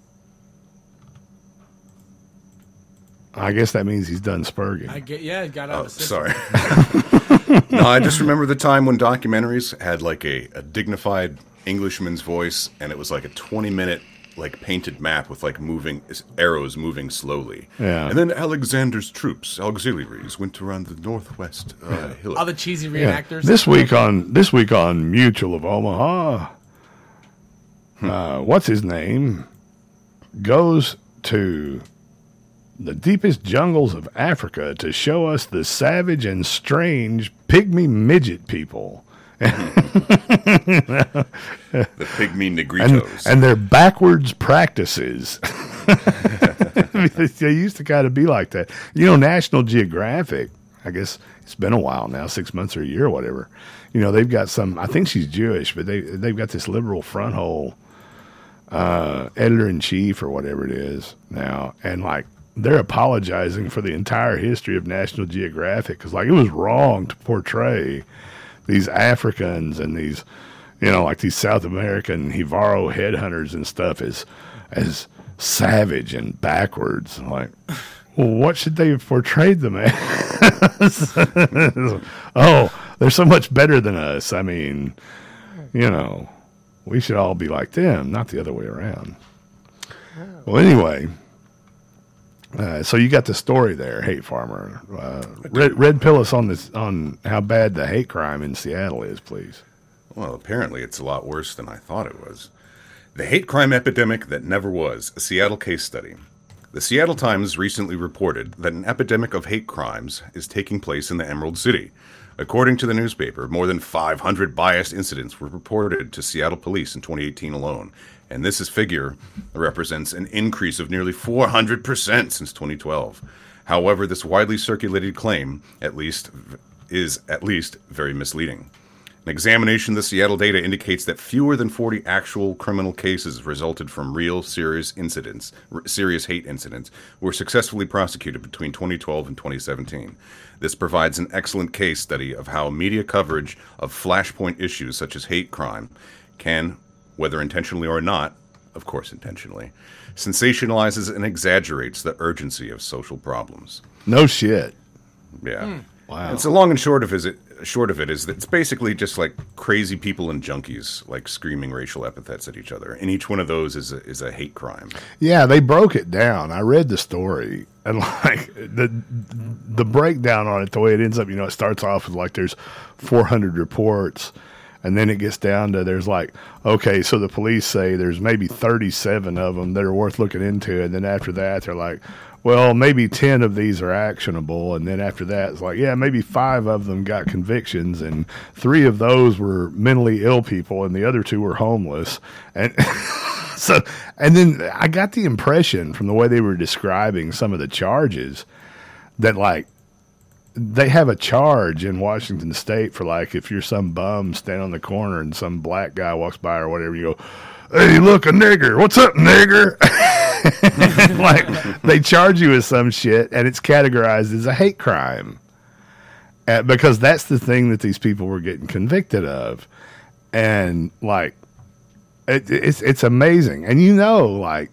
I guess that means he's done Spurging. Got out of the system. Sorry. No, I just remember the time when documentaries had like a dignified Englishman's voice, and it was like a 20-minute like painted map with like arrows moving slowly. Yeah. And then Alexander's troops, auxiliaries, went around the northwest hill. All the cheesy reenactors. This week on Mutual of Omaha, what's his name goes to the deepest jungles of Africa to show us the savage and strange pygmy midget people. The pygmy negritos. And their backwards practices. They used to kind of be like that. You know, National Geographic, I guess it's been a while now, 6 months or a year or whatever. You know, they've got I think she's Jewish, but they've got this liberal front hole editor-in-chief or whatever it is now. And like, they're apologizing for the entire history of National Geographic because, like, it was wrong to portray these Africans and these, you know, like these South American Jivaro headhunters and stuff as savage and backwards. Like, well, what should they have portrayed them as? Oh, they're so much better than us. I mean, you know, we should all be like them, not the other way around. Well, anyway. So you got the story there, Hate Farmer. Red pill us on how bad the hate crime in Seattle is, please. Well, apparently it's a lot worse than I thought it was. The hate crime epidemic that never was, a Seattle case study. The Seattle Times recently reported that an epidemic of hate crimes is taking place in the Emerald City. According to the newspaper, more than 500 biased incidents were reported to Seattle police in 2018 alone. And this figure represents an increase of nearly 400% since 2012. However, this widely circulated claim is at least very misleading. An examination of the Seattle data indicates that fewer than 40 actual criminal cases resulted from real serious hate incidents were successfully prosecuted between 2012 and 2017. This provides an excellent case study of how media coverage of flashpoint issues such as hate crime can, whether intentionally or not, of course intentionally, sensationalizes and exaggerates the urgency of social problems. No shit. Yeah. Wow. And so long and short of it is that it's basically just like crazy people and junkies like screaming racial epithets at each other, and each one of those is a hate crime. Yeah, they broke it down. I read the story, and like the breakdown on it, the way it ends up, you know, it starts off with like there's 400 reports. And then it gets down to there's like, okay, so the police say there's maybe 37 of them that are worth looking into. And then after that, they're like, well, maybe 10 of these are actionable. And then after that, it's like, yeah, maybe 5 of them got convictions. And 3 of those were mentally ill people. And the other 2 were homeless. And and then I got the impression from the way they were describing some of the charges that like, they have a charge in Washington State for like if you're some bum standing on the corner and some black guy walks by or whatever, you go, "Hey, look, a nigger! What's up, nigger?" Like they charge you with some shit, and it's categorized as a hate crime because that's the thing that these people were getting convicted of, and like it's amazing, and you know, like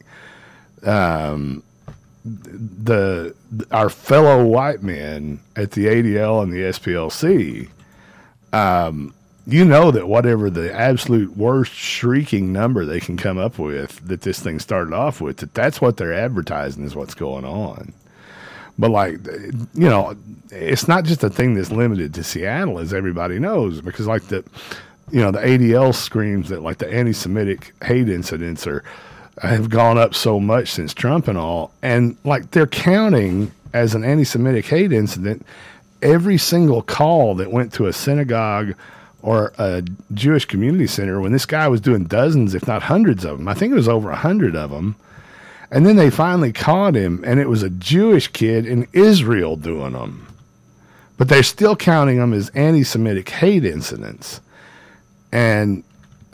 our fellow white men at the ADL and the SPLC, you know that whatever the absolute worst shrieking number they can come up with that this thing started off with, that's what they're advertising is what's going on. But like, you know, it's not just a thing that's limited to Seattle, as everybody knows, because like the ADL screams that like the anti-Semitic hate incidents have gone up so much since Trump and all, and like they're counting as an anti-Semitic hate incident, every single call that went to a synagogue or a Jewish community center, when this guy was doing dozens, if not hundreds of them, I think it was over 100 of them, and then they finally caught him, and it was a Jewish kid in Israel doing them. But they're still counting them as anti-Semitic hate incidents. And,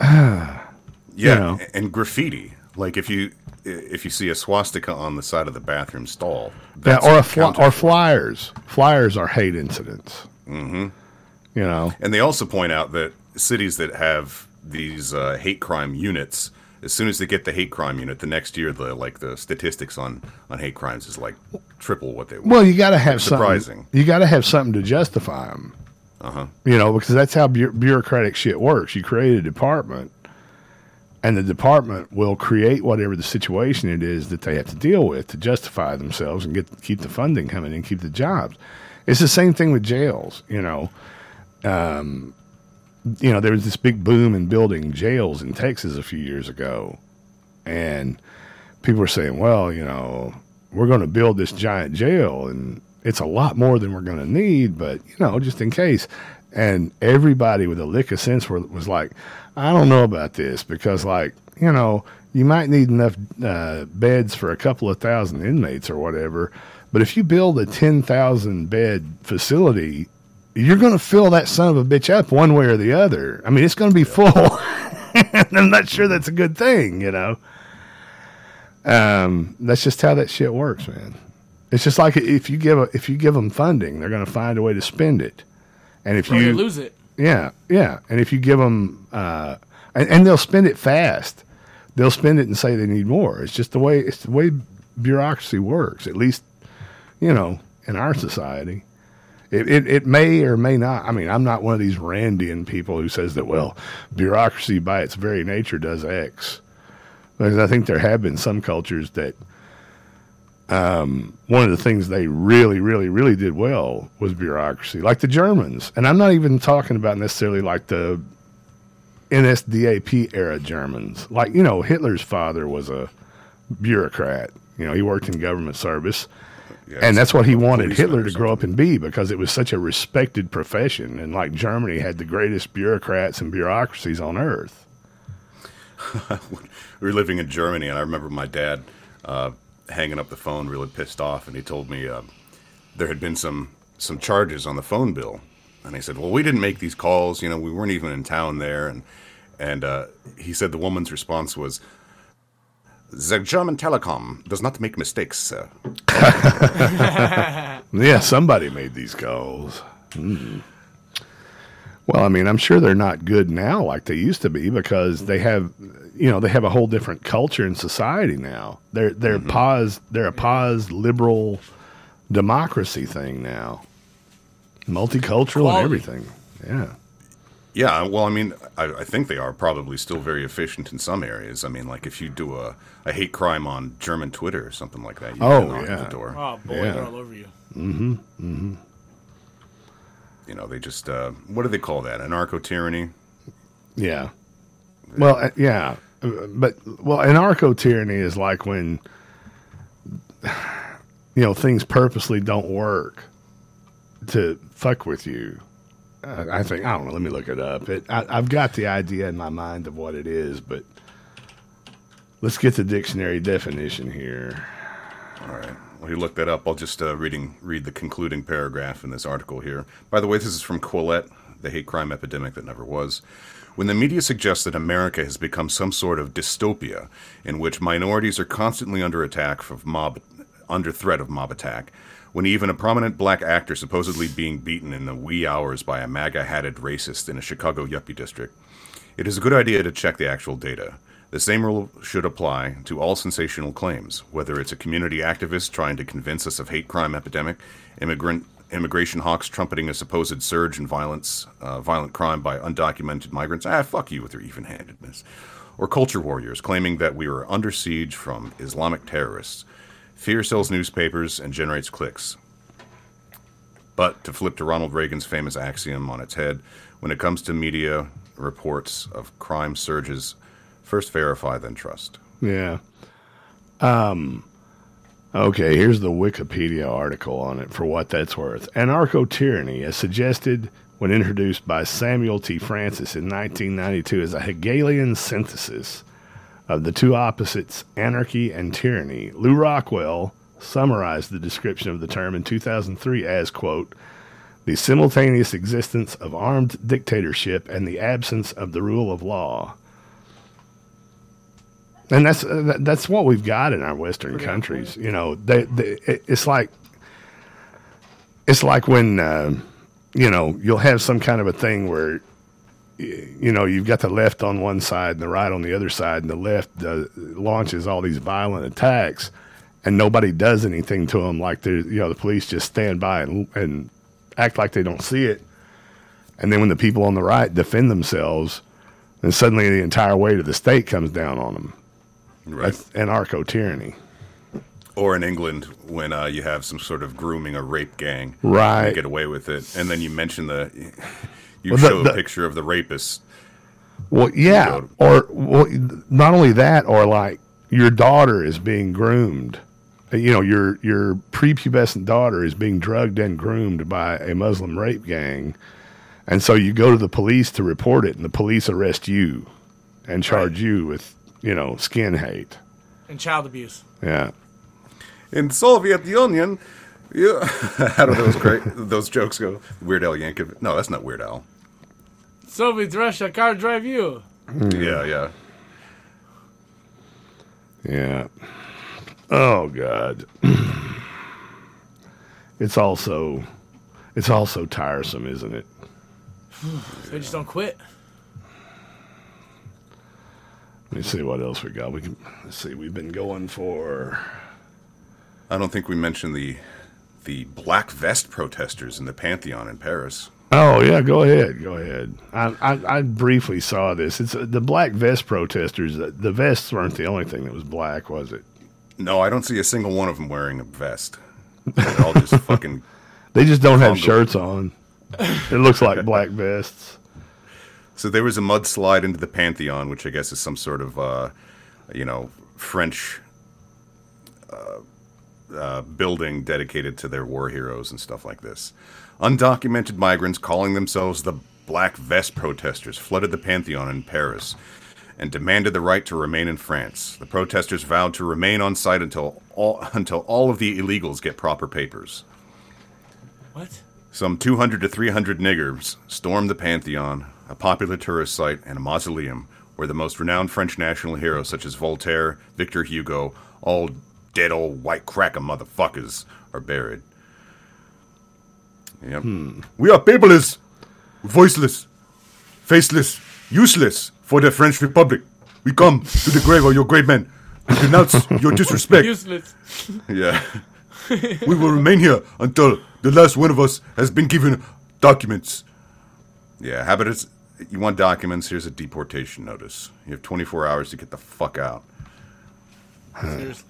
and graffiti. Like if you see a swastika on the side of the bathroom stall, or flyers. Flyers are hate incidents. Mm-hmm. You know, and they also point out that cities that have these hate crime units, as soon as they get the hate crime unit, the next year the statistics on hate crimes is like triple what they were. Well, you got to have surprising. You got to have something to justify them. You know, because that's how bureaucratic shit works. You create a department, and the department will create whatever the situation it is that they have to deal with to justify themselves and keep the funding coming in, keep the jobs. It's the same thing with jails. You know, there was this big boom in building jails in Texas a few years ago, and people were saying, "Well, you know, we're going to build this giant jail, and it's a lot more than we're going to need, but you know, just in case." And everybody with a lick of sense was like, I don't know about this, because, like, you know, you might need enough beds for a couple of thousand inmates or whatever, but if you build a 10,000 bed facility, you're going to fill that son of a bitch up one way or the other. I mean, it's going to be full. I'm not sure that's a good thing, you know. That's just how that shit works, man. It's just like if you give them funding, they're going to find a way to spend it. And if you lose it, and if you give them, and they'll spend it fast, they'll spend it and say they need more. It's just the way bureaucracy works. At least, you know, in our society, it may or may not. I mean, I'm not one of these Randian people who says that, well, bureaucracy by its very nature does X, because I think there have been some cultures that. One of the things they really, really, really did well was bureaucracy, like the Germans. And I'm not even talking about necessarily like the NSDAP era Germans. Like, you know, Hitler's father was a bureaucrat. You know, he worked in government service. Yeah, and that's what he wanted Hitler to grow up and be, because it was such a respected profession. And like Germany had the greatest bureaucrats and bureaucracies on earth. We were living in Germany, and I remember my dad hanging up the phone really pissed off, and he told me there had been some charges on the phone bill, and he said, well, we didn't make these calls, you know, we weren't even in town there, and he said the woman's response was, the German Telecom does not make mistakes, sir. Yeah, somebody made these calls. Well, I mean, I'm sure they're not good now like they used to be, because they have a whole different culture in society now. They're a pause liberal democracy thing now, multicultural and everything. Yeah. Yeah, well, I mean, I think they are probably still very efficient in some areas. I mean, like if you do a hate crime on German Twitter or something like that, you can knock on the door. Oh boy, they're all over you. Mm-hmm. Mm-hmm. You know, they just what do they call that? Anarcho-tyranny? Yeah. Well, yeah. But anarcho-tyranny is like when, you know, things purposely don't work to fuck with you. I think, I don't know, let me look it up. I've got the idea in my mind of what it is, but let's get the dictionary definition here. All right. Well, you look that up. I'll just read the concluding paragraph in this article here. By the way, this is from Quillette, The Hate Crime Epidemic That Never Was. When the media suggests that America has become some sort of dystopia in which minorities are constantly under threat of mob attack, when even a prominent black actor supposedly being beaten in the wee hours by a MAGA-hatted racist in a Chicago yuppie district, it is a good idea to check the actual data. The same rule should apply to all sensational claims, whether it's a community activist trying to convince us of hate crime epidemic, immigration hawks trumpeting a supposed surge in violent crime by undocumented migrants. Fuck you with your even-handedness. Or culture warriors claiming that we are under siege from Islamic terrorists. Fear sells newspapers and generates clicks. But to flip to Ronald Reagan's famous axiom on its head, when it comes to media reports of crime surges, first verify, then trust. Yeah. Okay, here's the Wikipedia article on it for what that's worth. Anarcho-tyranny, as suggested when introduced by Samuel T. Francis in 1992, is a Hegelian synthesis of the two opposites, anarchy and tyranny. Lou Rockwell summarized the description of the term in 2003 as, quote, the simultaneous existence of armed dictatorship and the absence of the rule of law. And that's what we've got in our Western countries. You know, it's like when you know, you'll have some kind of a thing where, you know, you've got the left on one side and the right on the other side, and the left launches all these violent attacks, and nobody does anything to them. Like, you know, the police just stand by and act like they don't see it. And then when the people on the right defend themselves, then suddenly the entire weight of the state comes down on them. Right. That's anarcho-tyranny. Or in England, when you have some sort of grooming or rape gang, right? You get away with it, and then you mention show a picture of the rapist. Well, yeah, or not only that, or like your daughter is being groomed. You know, your prepubescent daughter is being drugged and groomed by a Muslim rape gang, and so you go to the police to report it, and the police arrest you and charge you with, you know, skin hate and child abuse. Yeah. In Soviet Union, how do those jokes go? Weird Al Yankovic. No, that's not Weird Al. Soviet Russia can't drive you. Yeah. Yeah. Oh God. It's also tiresome, isn't it? They just don't quit. Let me see what else we got. Let's see. We've been going for. I don't think we mentioned the black vest protesters in the Pantheon in Paris. Oh yeah, go ahead. I briefly saw this. It's the black vest protesters. The vests weren't the only thing that was black, was it? No, I don't see a single one of them wearing a vest. They're all just fucking. They just don't have shirts on. It looks like black vests. So there was a mudslide into the Pantheon, which I guess is some sort of, French building dedicated to their war heroes and stuff like this. Undocumented migrants calling themselves the Black Vest protesters flooded the Pantheon in Paris and demanded the right to remain in France. The protesters vowed to remain on site until all of the illegals get proper papers. What? Some 200 to 300 niggers stormed the Pantheon, a popular tourist site and a mausoleum where the most renowned French national heroes such as Voltaire, Victor Hugo, all dead old white cracker motherfuckers are buried. Yep. We are paperless, voiceless, faceless, useless for the French Republic. We come to the grave of your great men to denounce your disrespect. Useless. Yeah. We will remain here until the last one of us has been given documents. Yeah, how about you want documents? Here's a deportation notice. You have 24 hours to get the fuck out. Seriously.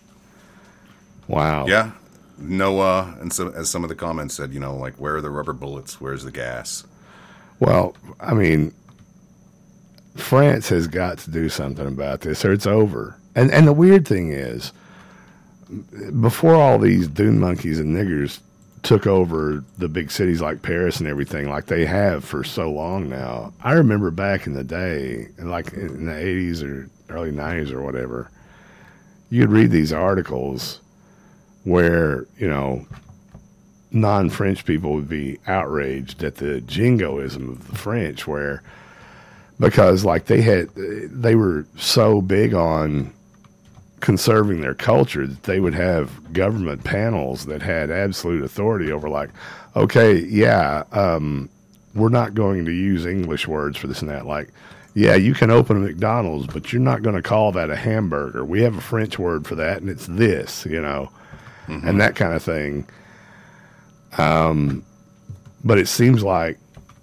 Wow. Yeah. No, and so, as some of the comments said, like, where are the rubber bullets? Where's the gas? Well, I mean, France has got to do something about this, or it's over. And the weird thing is, before all these dune monkeys and niggers took over the big cities like Paris and everything, like they have for so long now, I remember back in the day, like in the 80s or early 90s or whatever, you'd read these articles where, non-French people would be outraged at the jingoism of the French, because like they were so big on conserving their culture that they would have government panels that had absolute authority over, like, okay, yeah, we're not going to use English words for this and that. Like, yeah, you can open a McDonald's, but you're not going to call that a hamburger. We have a French word for that, and it's this, and that kind of thing. But it seems like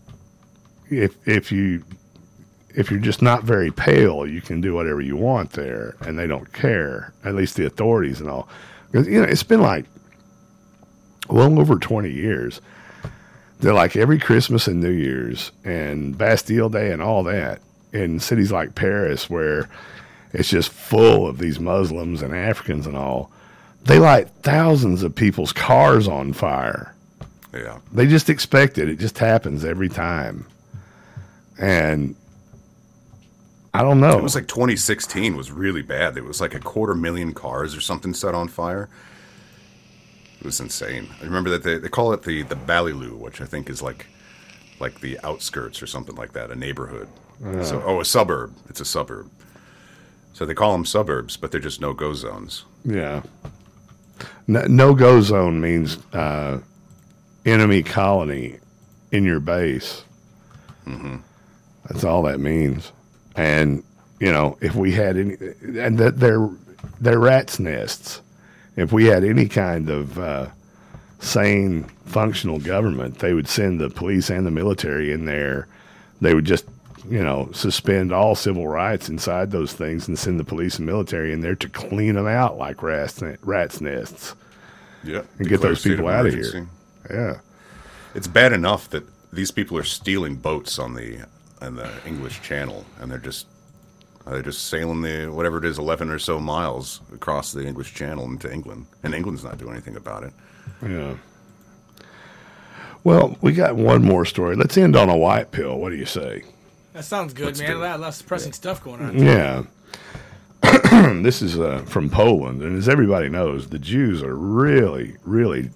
if you're just not very pale, you can do whatever you want there, and they don't care, at least the authorities and all. Because, it's been like well over 20 years. They're like every Christmas and New Year's and Bastille Day and all that in cities like Paris, where it's just full of these Muslims and Africans and all. They light thousands of people's cars on fire. Yeah. They just expect it. It just happens every time. And I don't know. It was like 2016 was really bad. There was like 250,000 cars or something set on fire. It was insane. I remember that they call it the Ballylu, which I think is like the outskirts or something like that, a neighborhood. Yeah. So, a suburb. It's a suburb. So they call them suburbs, but they're just no-go zones. Yeah. No-go zone means enemy colony in your base. Mm-hmm. That's all that means. And, you know, if we had any... And they're rats' nests. If we had any kind of sane, functional government, they would send the police and the military in there. They would just, you know, suspend all civil rights inside those things and send the police and military in there to clean them out like rats' nests. Yeah. And get those people out of here. Yeah. It's bad enough that these people are stealing boats on the English Channel, and they're just sailing the whatever it is 11 or so miles across the English Channel into England, and England's not doing anything about it. Yeah. Well, we got one more story. Let's end on a white pill. What do you say? That sounds good, man. A lot of less depressing stuff going on. Yeah. This is from Poland, and as everybody knows, the Jews are really, really.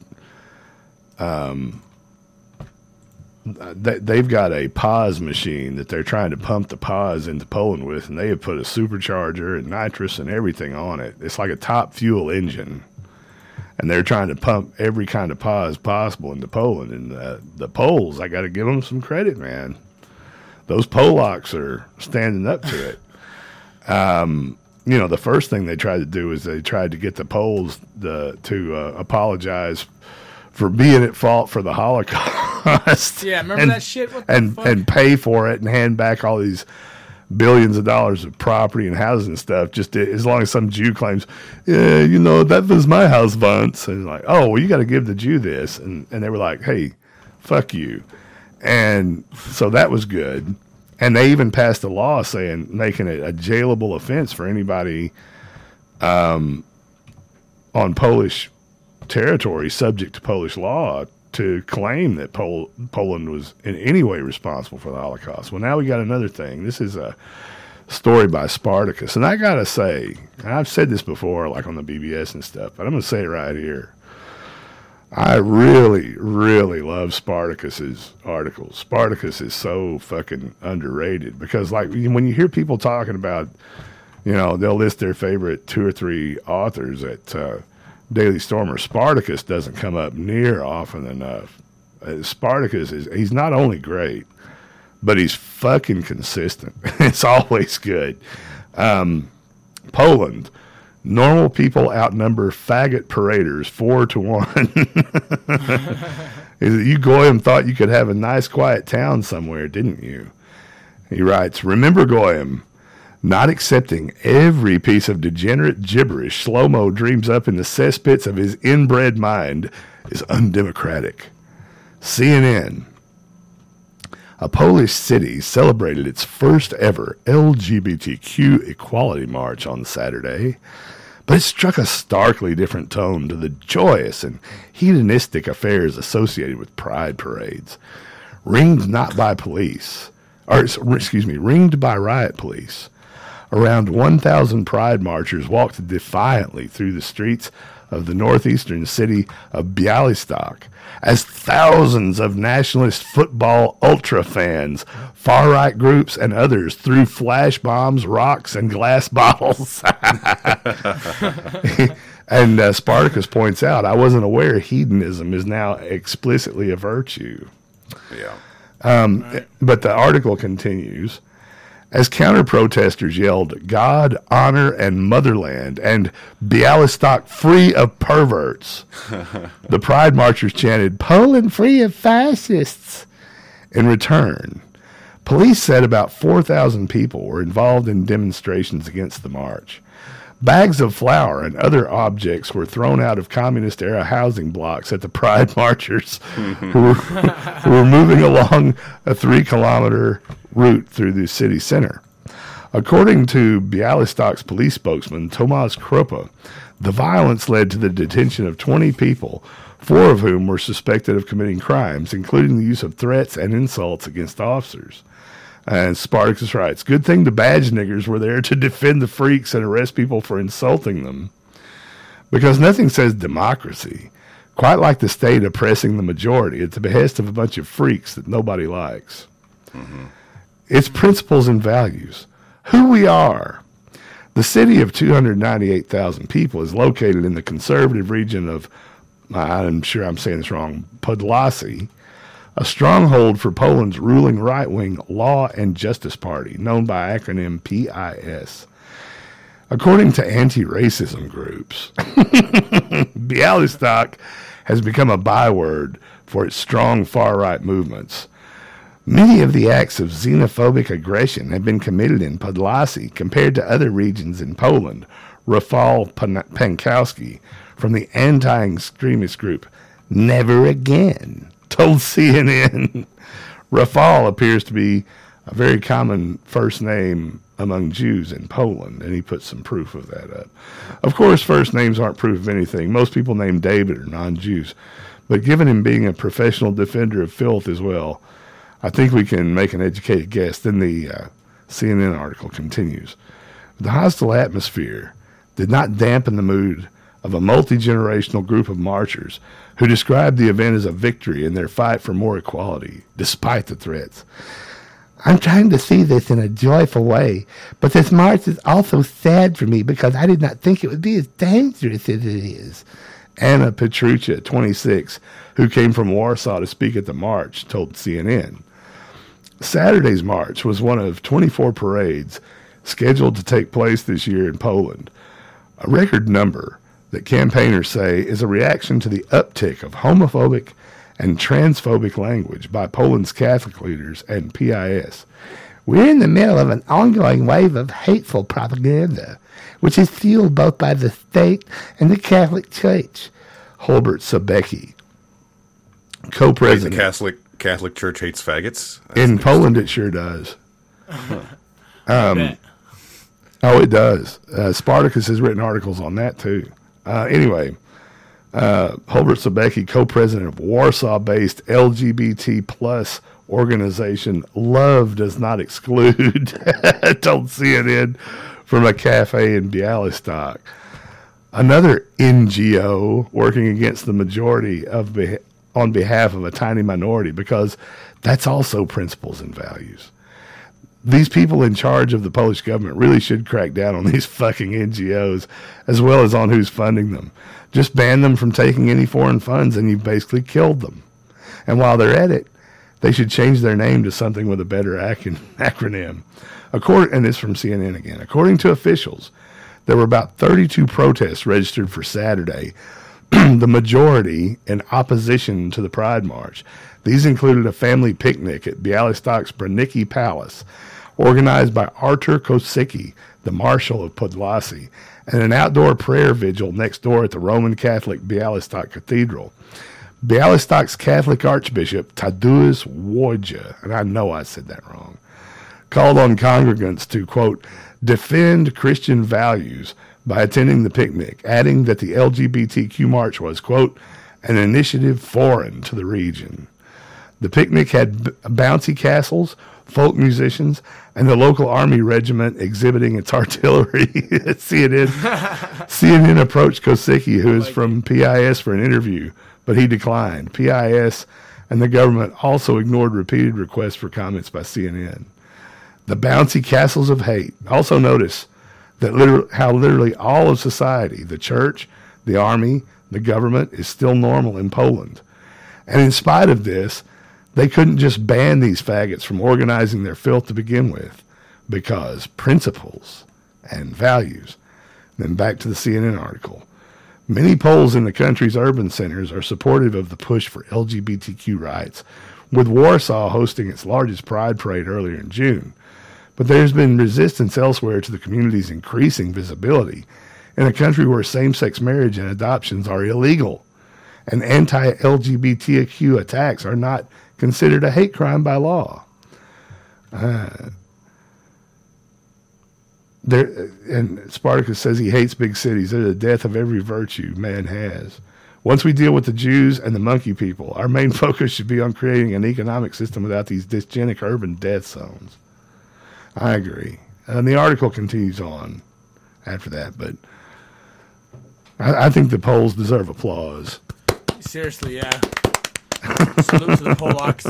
They've got a pause machine that they're trying to pump the pause into Poland with, and they have put a supercharger and nitrous and everything on it. It's like a top fuel engine, and they're trying to pump every kind of pause possible into Poland. And the Poles, I got to give them some credit, man. Those Polacks are standing up to it. You know, the first thing they tried to do is they tried to get the Poles to apologize for being at fault for the Holocaust. Yeah, remember that shit? What the fuck? And pay for it and hand back all these billions of dollars of property and housing and stuff, just as long as some Jew claims, yeah, you know, that was my house once. And like, oh, well, you got to give the Jew this. And they were like, hey, fuck you. And so that was good. And they even passed a law saying, making it a jailable offense for anybody on Polish territory subject to Polish law to claim that Poland was in any way responsible for the Holocaust. Well, now we got another thing. This is a story by Spartacus. And I got to say, and I've said this before, like on the BBS and stuff, but I'm going to say it right here. I really, really love Spartacus's articles. Spartacus is so fucking underrated because, like, when you hear people talking about, you know, they'll list their favorite 2 or 3 authors at Daily Stormer. Spartacus doesn't come up near often enough. Spartacus he's not only great, but he's fucking consistent. It's always good. Poland. Normal people outnumber faggot paraders 4-1. You Goyim thought you could have a nice quiet town somewhere, didn't you? He writes, remember Goyim, not accepting every piece of degenerate gibberish Shlomo dreams up in the cesspits of his inbred mind is undemocratic. CNN. A Polish city celebrated its first ever LGBTQ equality march on Saturday, but it struck a starkly different tone to the joyous and hedonistic affairs associated with pride parades. Ringed by riot police. Around 1,000 pride marchers walked defiantly through the streets of the northeastern city of Białystok as thousands of nationalist football ultra fans, far-right groups, and others threw flash bombs, rocks, and glass bottles. And Spartacus points out, I wasn't aware hedonism is now explicitly a virtue. Yeah. But the article continues. As counter-protesters yelled, God, honor, and motherland, and Białystok free of perverts, the pride marchers chanted, Poland free of fascists. In return, police said about 4,000 people were involved in demonstrations against the march. Bags of flour and other objects were thrown out of communist-era housing blocks at the pride marchers who were moving along a 3-kilometer route through the city center. According to Bialystok's police spokesman, Tomasz Krupa, the violence led to the detention of 20 people, 4 of whom were suspected of committing crimes, including the use of threats and insults against officers. And Spartacus writes, good thing the badge niggers were there to defend the freaks and arrest people for insulting them. Because nothing says democracy, quite like the state oppressing the majority at the behest of a bunch of freaks that nobody likes. Mm-hmm. It's principles and values. Who we are. The city of 298,000 people is located in the conservative region of, I'm sure I'm saying this wrong, Podlasie, a stronghold for Poland's ruling right-wing Law and Justice Party, known by acronym PIS. According to anti-racism groups, Białystok has become a byword for its strong far-right movements. Many of the acts of xenophobic aggression have been committed in Podlasie compared to other regions in Poland. Rafał Pankowski from the anti-extremist group Never Again told CNN. Rafał appears to be a very common first name among Jews in Poland, and he put some proof of that up. Of course, first names aren't proof of anything. Most people named David are non-Jews. But given him being a professional defender of filth as well, I think we can make an educated guess. Then the CNN article continues. The hostile atmosphere did not dampen the mood of a multi-generational group of marchers who described the event as a victory in their fight for more equality, despite the threats. I'm trying to see this in a joyful way, but this march is also sad for me because I did not think it would be as dangerous as it is. Anna Petrucha, 26, who came from Warsaw to speak at the march, told CNN. Saturday's march was one of 24 parades scheduled to take place this year in Poland, a record number that campaigners say is a reaction to the uptick of homophobic and transphobic language by Poland's Catholic leaders and PIS. We're in the middle of an ongoing wave of hateful propaganda, which is fueled both by the state and the Catholic Church. Holbert Sobecki, co-president. The Catholic Church hates faggots? In Poland, it sure does. It does. Spartacus has written articles on that, too. Anyway, Holbert Sobecki, co-president of Warsaw-based LGBT plus organization Love Does Not Exclude, told CNN from a cafe in Białystok. Another NGO working against the majority on behalf of a tiny minority, because that's also principles and values. These people in charge of the Polish government really should crack down on these fucking NGOs as well as on who's funding them. Just ban them from taking any foreign funds and you've basically killed them. And while they're at it, they should change their name to something with a better acronym. And this from CNN again. According to officials, there were about 32 protests registered for Saturday, the majority in opposition to the Pride March. These included a family picnic at Białystok's Branicki Palace, organized by Artur Kosicki, the Marshal of Podlasie, and an outdoor prayer vigil next door at the Roman Catholic Białystok Cathedral. Białystok's Catholic Archbishop Tadeusz Wojda, and I know I said that wrong, called on congregants to, quote, defend Christian values by attending the picnic, adding that the LGBTQ march was, quote, an initiative foreign to the region. The picnic had bouncy castles, folk musicians, and the local army regiment exhibiting its artillery. CNN approached Kosicki, who is from PIS, for an interview, but he declined. PIS and the government also ignored repeated requests for comments by CNN. The bouncy castles of hate. Also notice that how literally all of society, the church, the army, the government, is still normal in Poland. And in spite of this, they couldn't just ban these faggots from organizing their filth to begin with, because principles and values. Then back to the CNN article. Many Poles in the country's urban centers are supportive of the push for LGBTQ rights, with Warsaw hosting its largest pride parade earlier in June. But there's been resistance elsewhere to the community's increasing visibility in a country where same-sex marriage and adoptions are illegal, and anti-LGBTQ attacks are not considered a hate crime by law. and Spartacus says he hates big cities. They're the death of every virtue man has. Once we deal with the Jews and the monkey people, our main focus should be on creating an economic system without these dysgenic urban death zones. I agree. And the article continues on after that, but I think the Poles deserve applause. Seriously, yeah. Salute to the Polacks.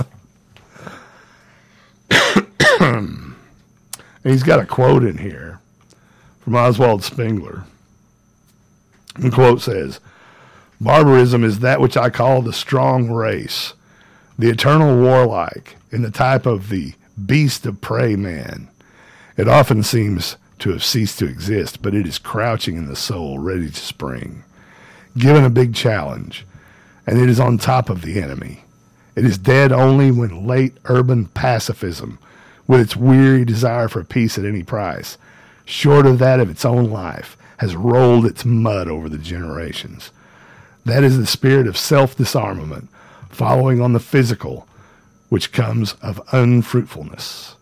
And he's got a quote in here from Oswald Spengler. The quote says, "Barbarism is that which I call the strong race, the eternal warlike, in the type of the beast of prey man. It often seems to have ceased to exist, but it is crouching in the soul, ready to spring. Given a big challenge, and it is on top of the enemy. It is dead only when late urban pacifism, with its weary desire for peace at any price, short of that of its own life, has rolled its mud over the generations. That is the spirit of self-disarmament, following on the physical, which comes of unfruitfulness."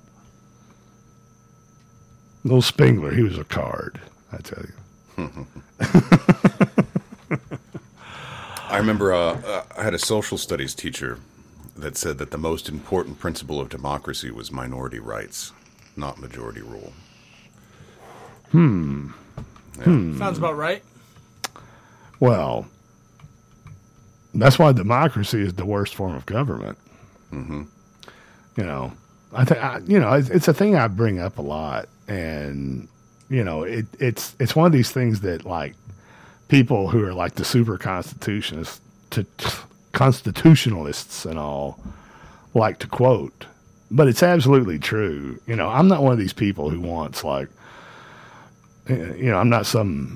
Little Spengler, he was a card, I tell you. I remember I had a social studies teacher that said that the most important principle of democracy was minority rights, not majority rule. Sounds about right. Well, that's why democracy is the worst form of government. Mm-hmm. You know, it's a thing I bring up a lot, and you know, it's one of these things that like people who are like the super constitutionalists and all like to quote, but it's absolutely true. You know, I'm not one of these people who wants like, you know, I'm not some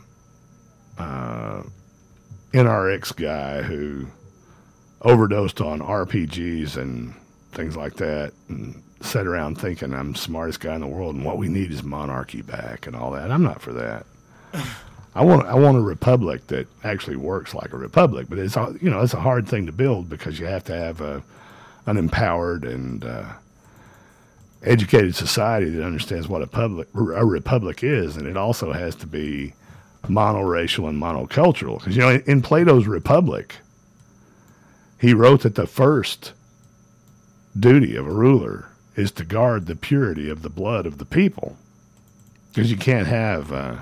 NRX guy who overdosed on RPGs and things like that and sat around thinking I'm the smartest guy in the world and what we need is monarchy back and all that. I'm not for that. I want a republic that actually works like a republic, but it's, you know, it's a hard thing to build because you have to have an empowered and educated society that understands what a republic is, and it also has to be monoracial and monocultural. Because, you know, in Plato's Republic, he wrote that the first duty of a ruler is to guard the purity of the blood of the people, because you can't have a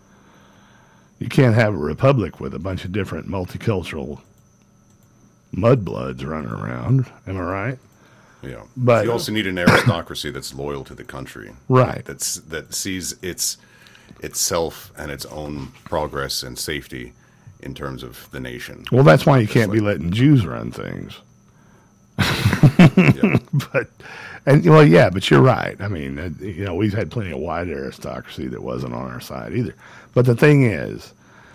republic with a bunch of different multicultural mudbloods running around. Am I right? Yeah, but you also need an aristocracy that's loyal to the country, right? That sees itself and its own progress and safety in terms of the nation. Well, that's why you can't be letting Jews run things. Yeah. But you're right. I mean, you know, we've had plenty of white aristocracy that wasn't on our side either. But the thing is,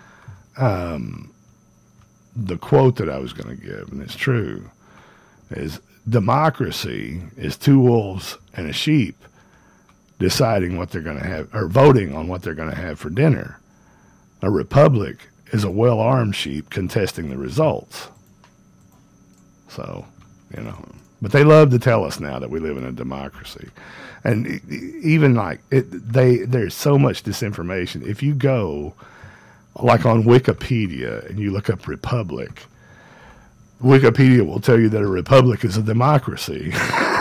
the quote that I was going to give, and it's true, is democracy is two wolves and a sheep deciding what they're going to have, or voting on what they're going to have for dinner. A republic is a well-armed sheep contesting the results. So, you know, but they love to tell us now that we live in a democracy. And even like there's so much disinformation. If you go like on Wikipedia and you look up republic, Wikipedia will tell you that a republic is a democracy.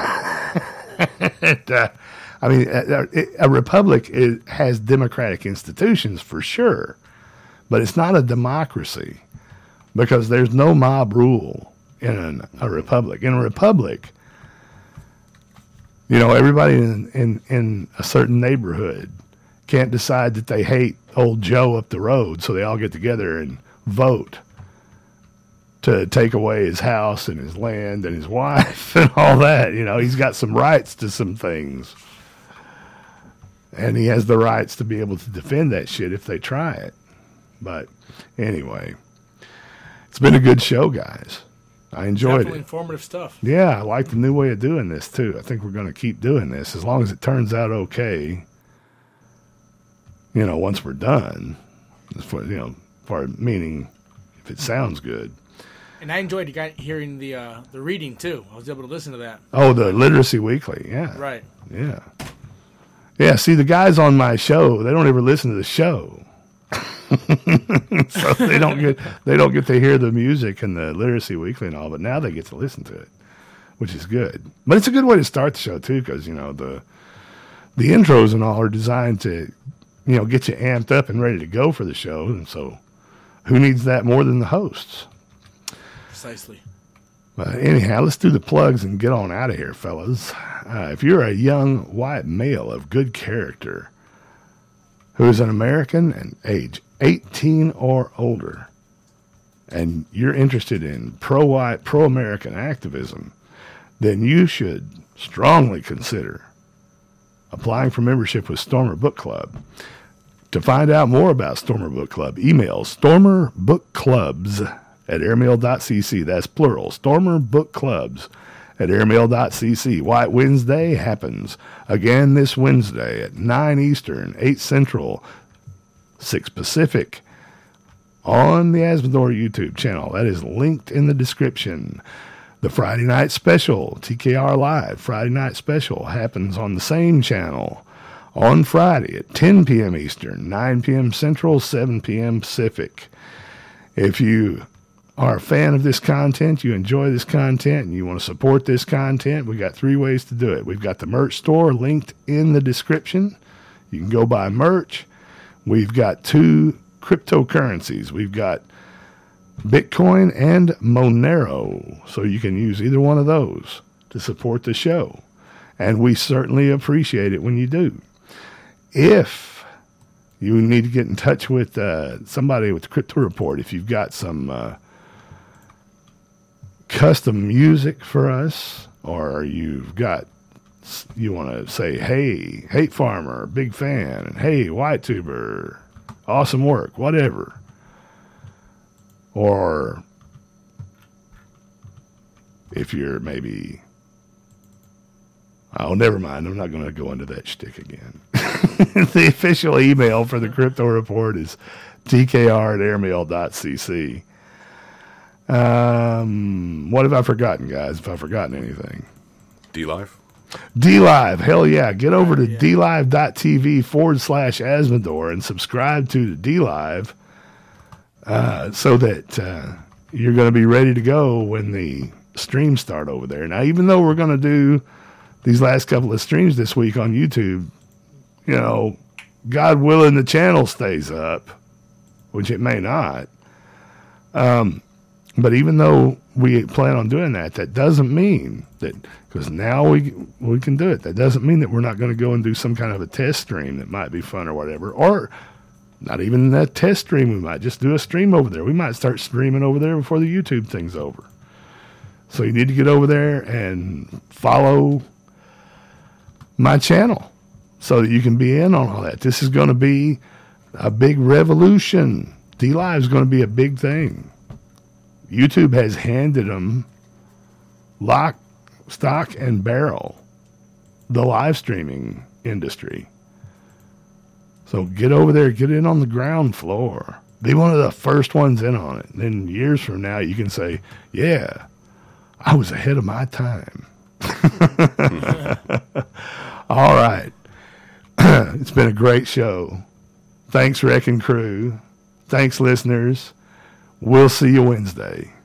I mean, a republic has democratic institutions for sure, but it's not a democracy because there's no mob rule in a republic. In a republic, you know, everybody in a certain neighborhood can't decide that they hate old Joe up the road, so they all get together and vote to take away his house and his land and his wife and all that. You know, he's got some rights to some things. And he has the rights to be able to defend that shit if they try it. But anyway, it's been a good show, guys. I enjoyed Definitely it. Informative stuff. Yeah, I like the new way of doing this, too. I think we're going to keep doing this as long as it turns out okay. You know, once we're done, meaning if it sounds good. And I enjoyed hearing the reading, too. I was able to listen to that. Oh, the Literacy Weekly, yeah. Right. Yeah. Yeah, see, the guys on my show, they don't ever listen to the show. So they don't get to hear the music and the Literacy Weekly and all, but now they get to listen to it, which is good. But it's a good way to start the show too, because the intros and all are designed to get you amped up and ready to go for the show. And so who needs that more than the hosts? Precisely. Anyhow, let's do the plugs and get on out of here, fellas. If you're a young white male of good character who is an American and age 18 or older, and you're interested in pro-white, pro-American activism, then you should strongly consider applying for membership with Stormer Book Club. To find out more about Stormer Book Club, email stormerbookclubs@airmail.cc. That's plural, stormerbookclubs@airmail.cc. White Wednesday happens again this Wednesday at 9 Eastern, 8 Central, 6 Pacific on the Azzmador YouTube channel. That is linked in the description. The Friday night special, TKR Live Friday night special, happens on the same channel on Friday at 10 p.m. Eastern, 9 p.m. Central, 7 p.m. Pacific. If you are a fan of this content, you enjoy this content, and you want to support this content, we got 3 ways to do it. We've got the merch store linked in the description. You can go buy merch. We've got 2 cryptocurrencies. We've got Bitcoin and Monero, so you can use either one of those to support the show, and we certainly appreciate it when you do. If you need to get in touch with somebody with the Crypto Report, if you've got some custom music for us, or you want to say, hey, Hate Farmer, big fan, and hey, Whitetuber, awesome work, whatever. Or if you're maybe, oh, never mind, I'm not going to go into that shtick again. The official email for the Crypto Report is tkr@airmail.cc. What have I forgotten, guys? If I've forgotten anything. DLive? DLive, hell yeah. Get over to dlive.tv/Azzmador and subscribe to the DLive so that you're going to be ready to go when the streams start over there. Now, even though we're going to do these last couple of streams this week on YouTube, God willing, the channel stays up, which it may not. But even though we plan on doing that, that doesn't mean that, because now we can do it, that doesn't mean that we're not going to go and do some kind of a test stream that might be fun or whatever. Or not even that test stream, we might just do a stream over there. We might start streaming over there before the YouTube thing's over. So you need to get over there and follow my channel so that you can be in on all that. This is going to be a big revolution. DLive is going to be a big thing. YouTube has handed them lock, stock, and barrel, the live streaming industry. So get over there, get in on the ground floor. Be one of the first ones in on it. And then years from now, you can say, yeah, I was ahead of my time. All right. It's been a great show. Thanks, Wrecking Crew. Thanks, listeners. We'll see you Wednesday.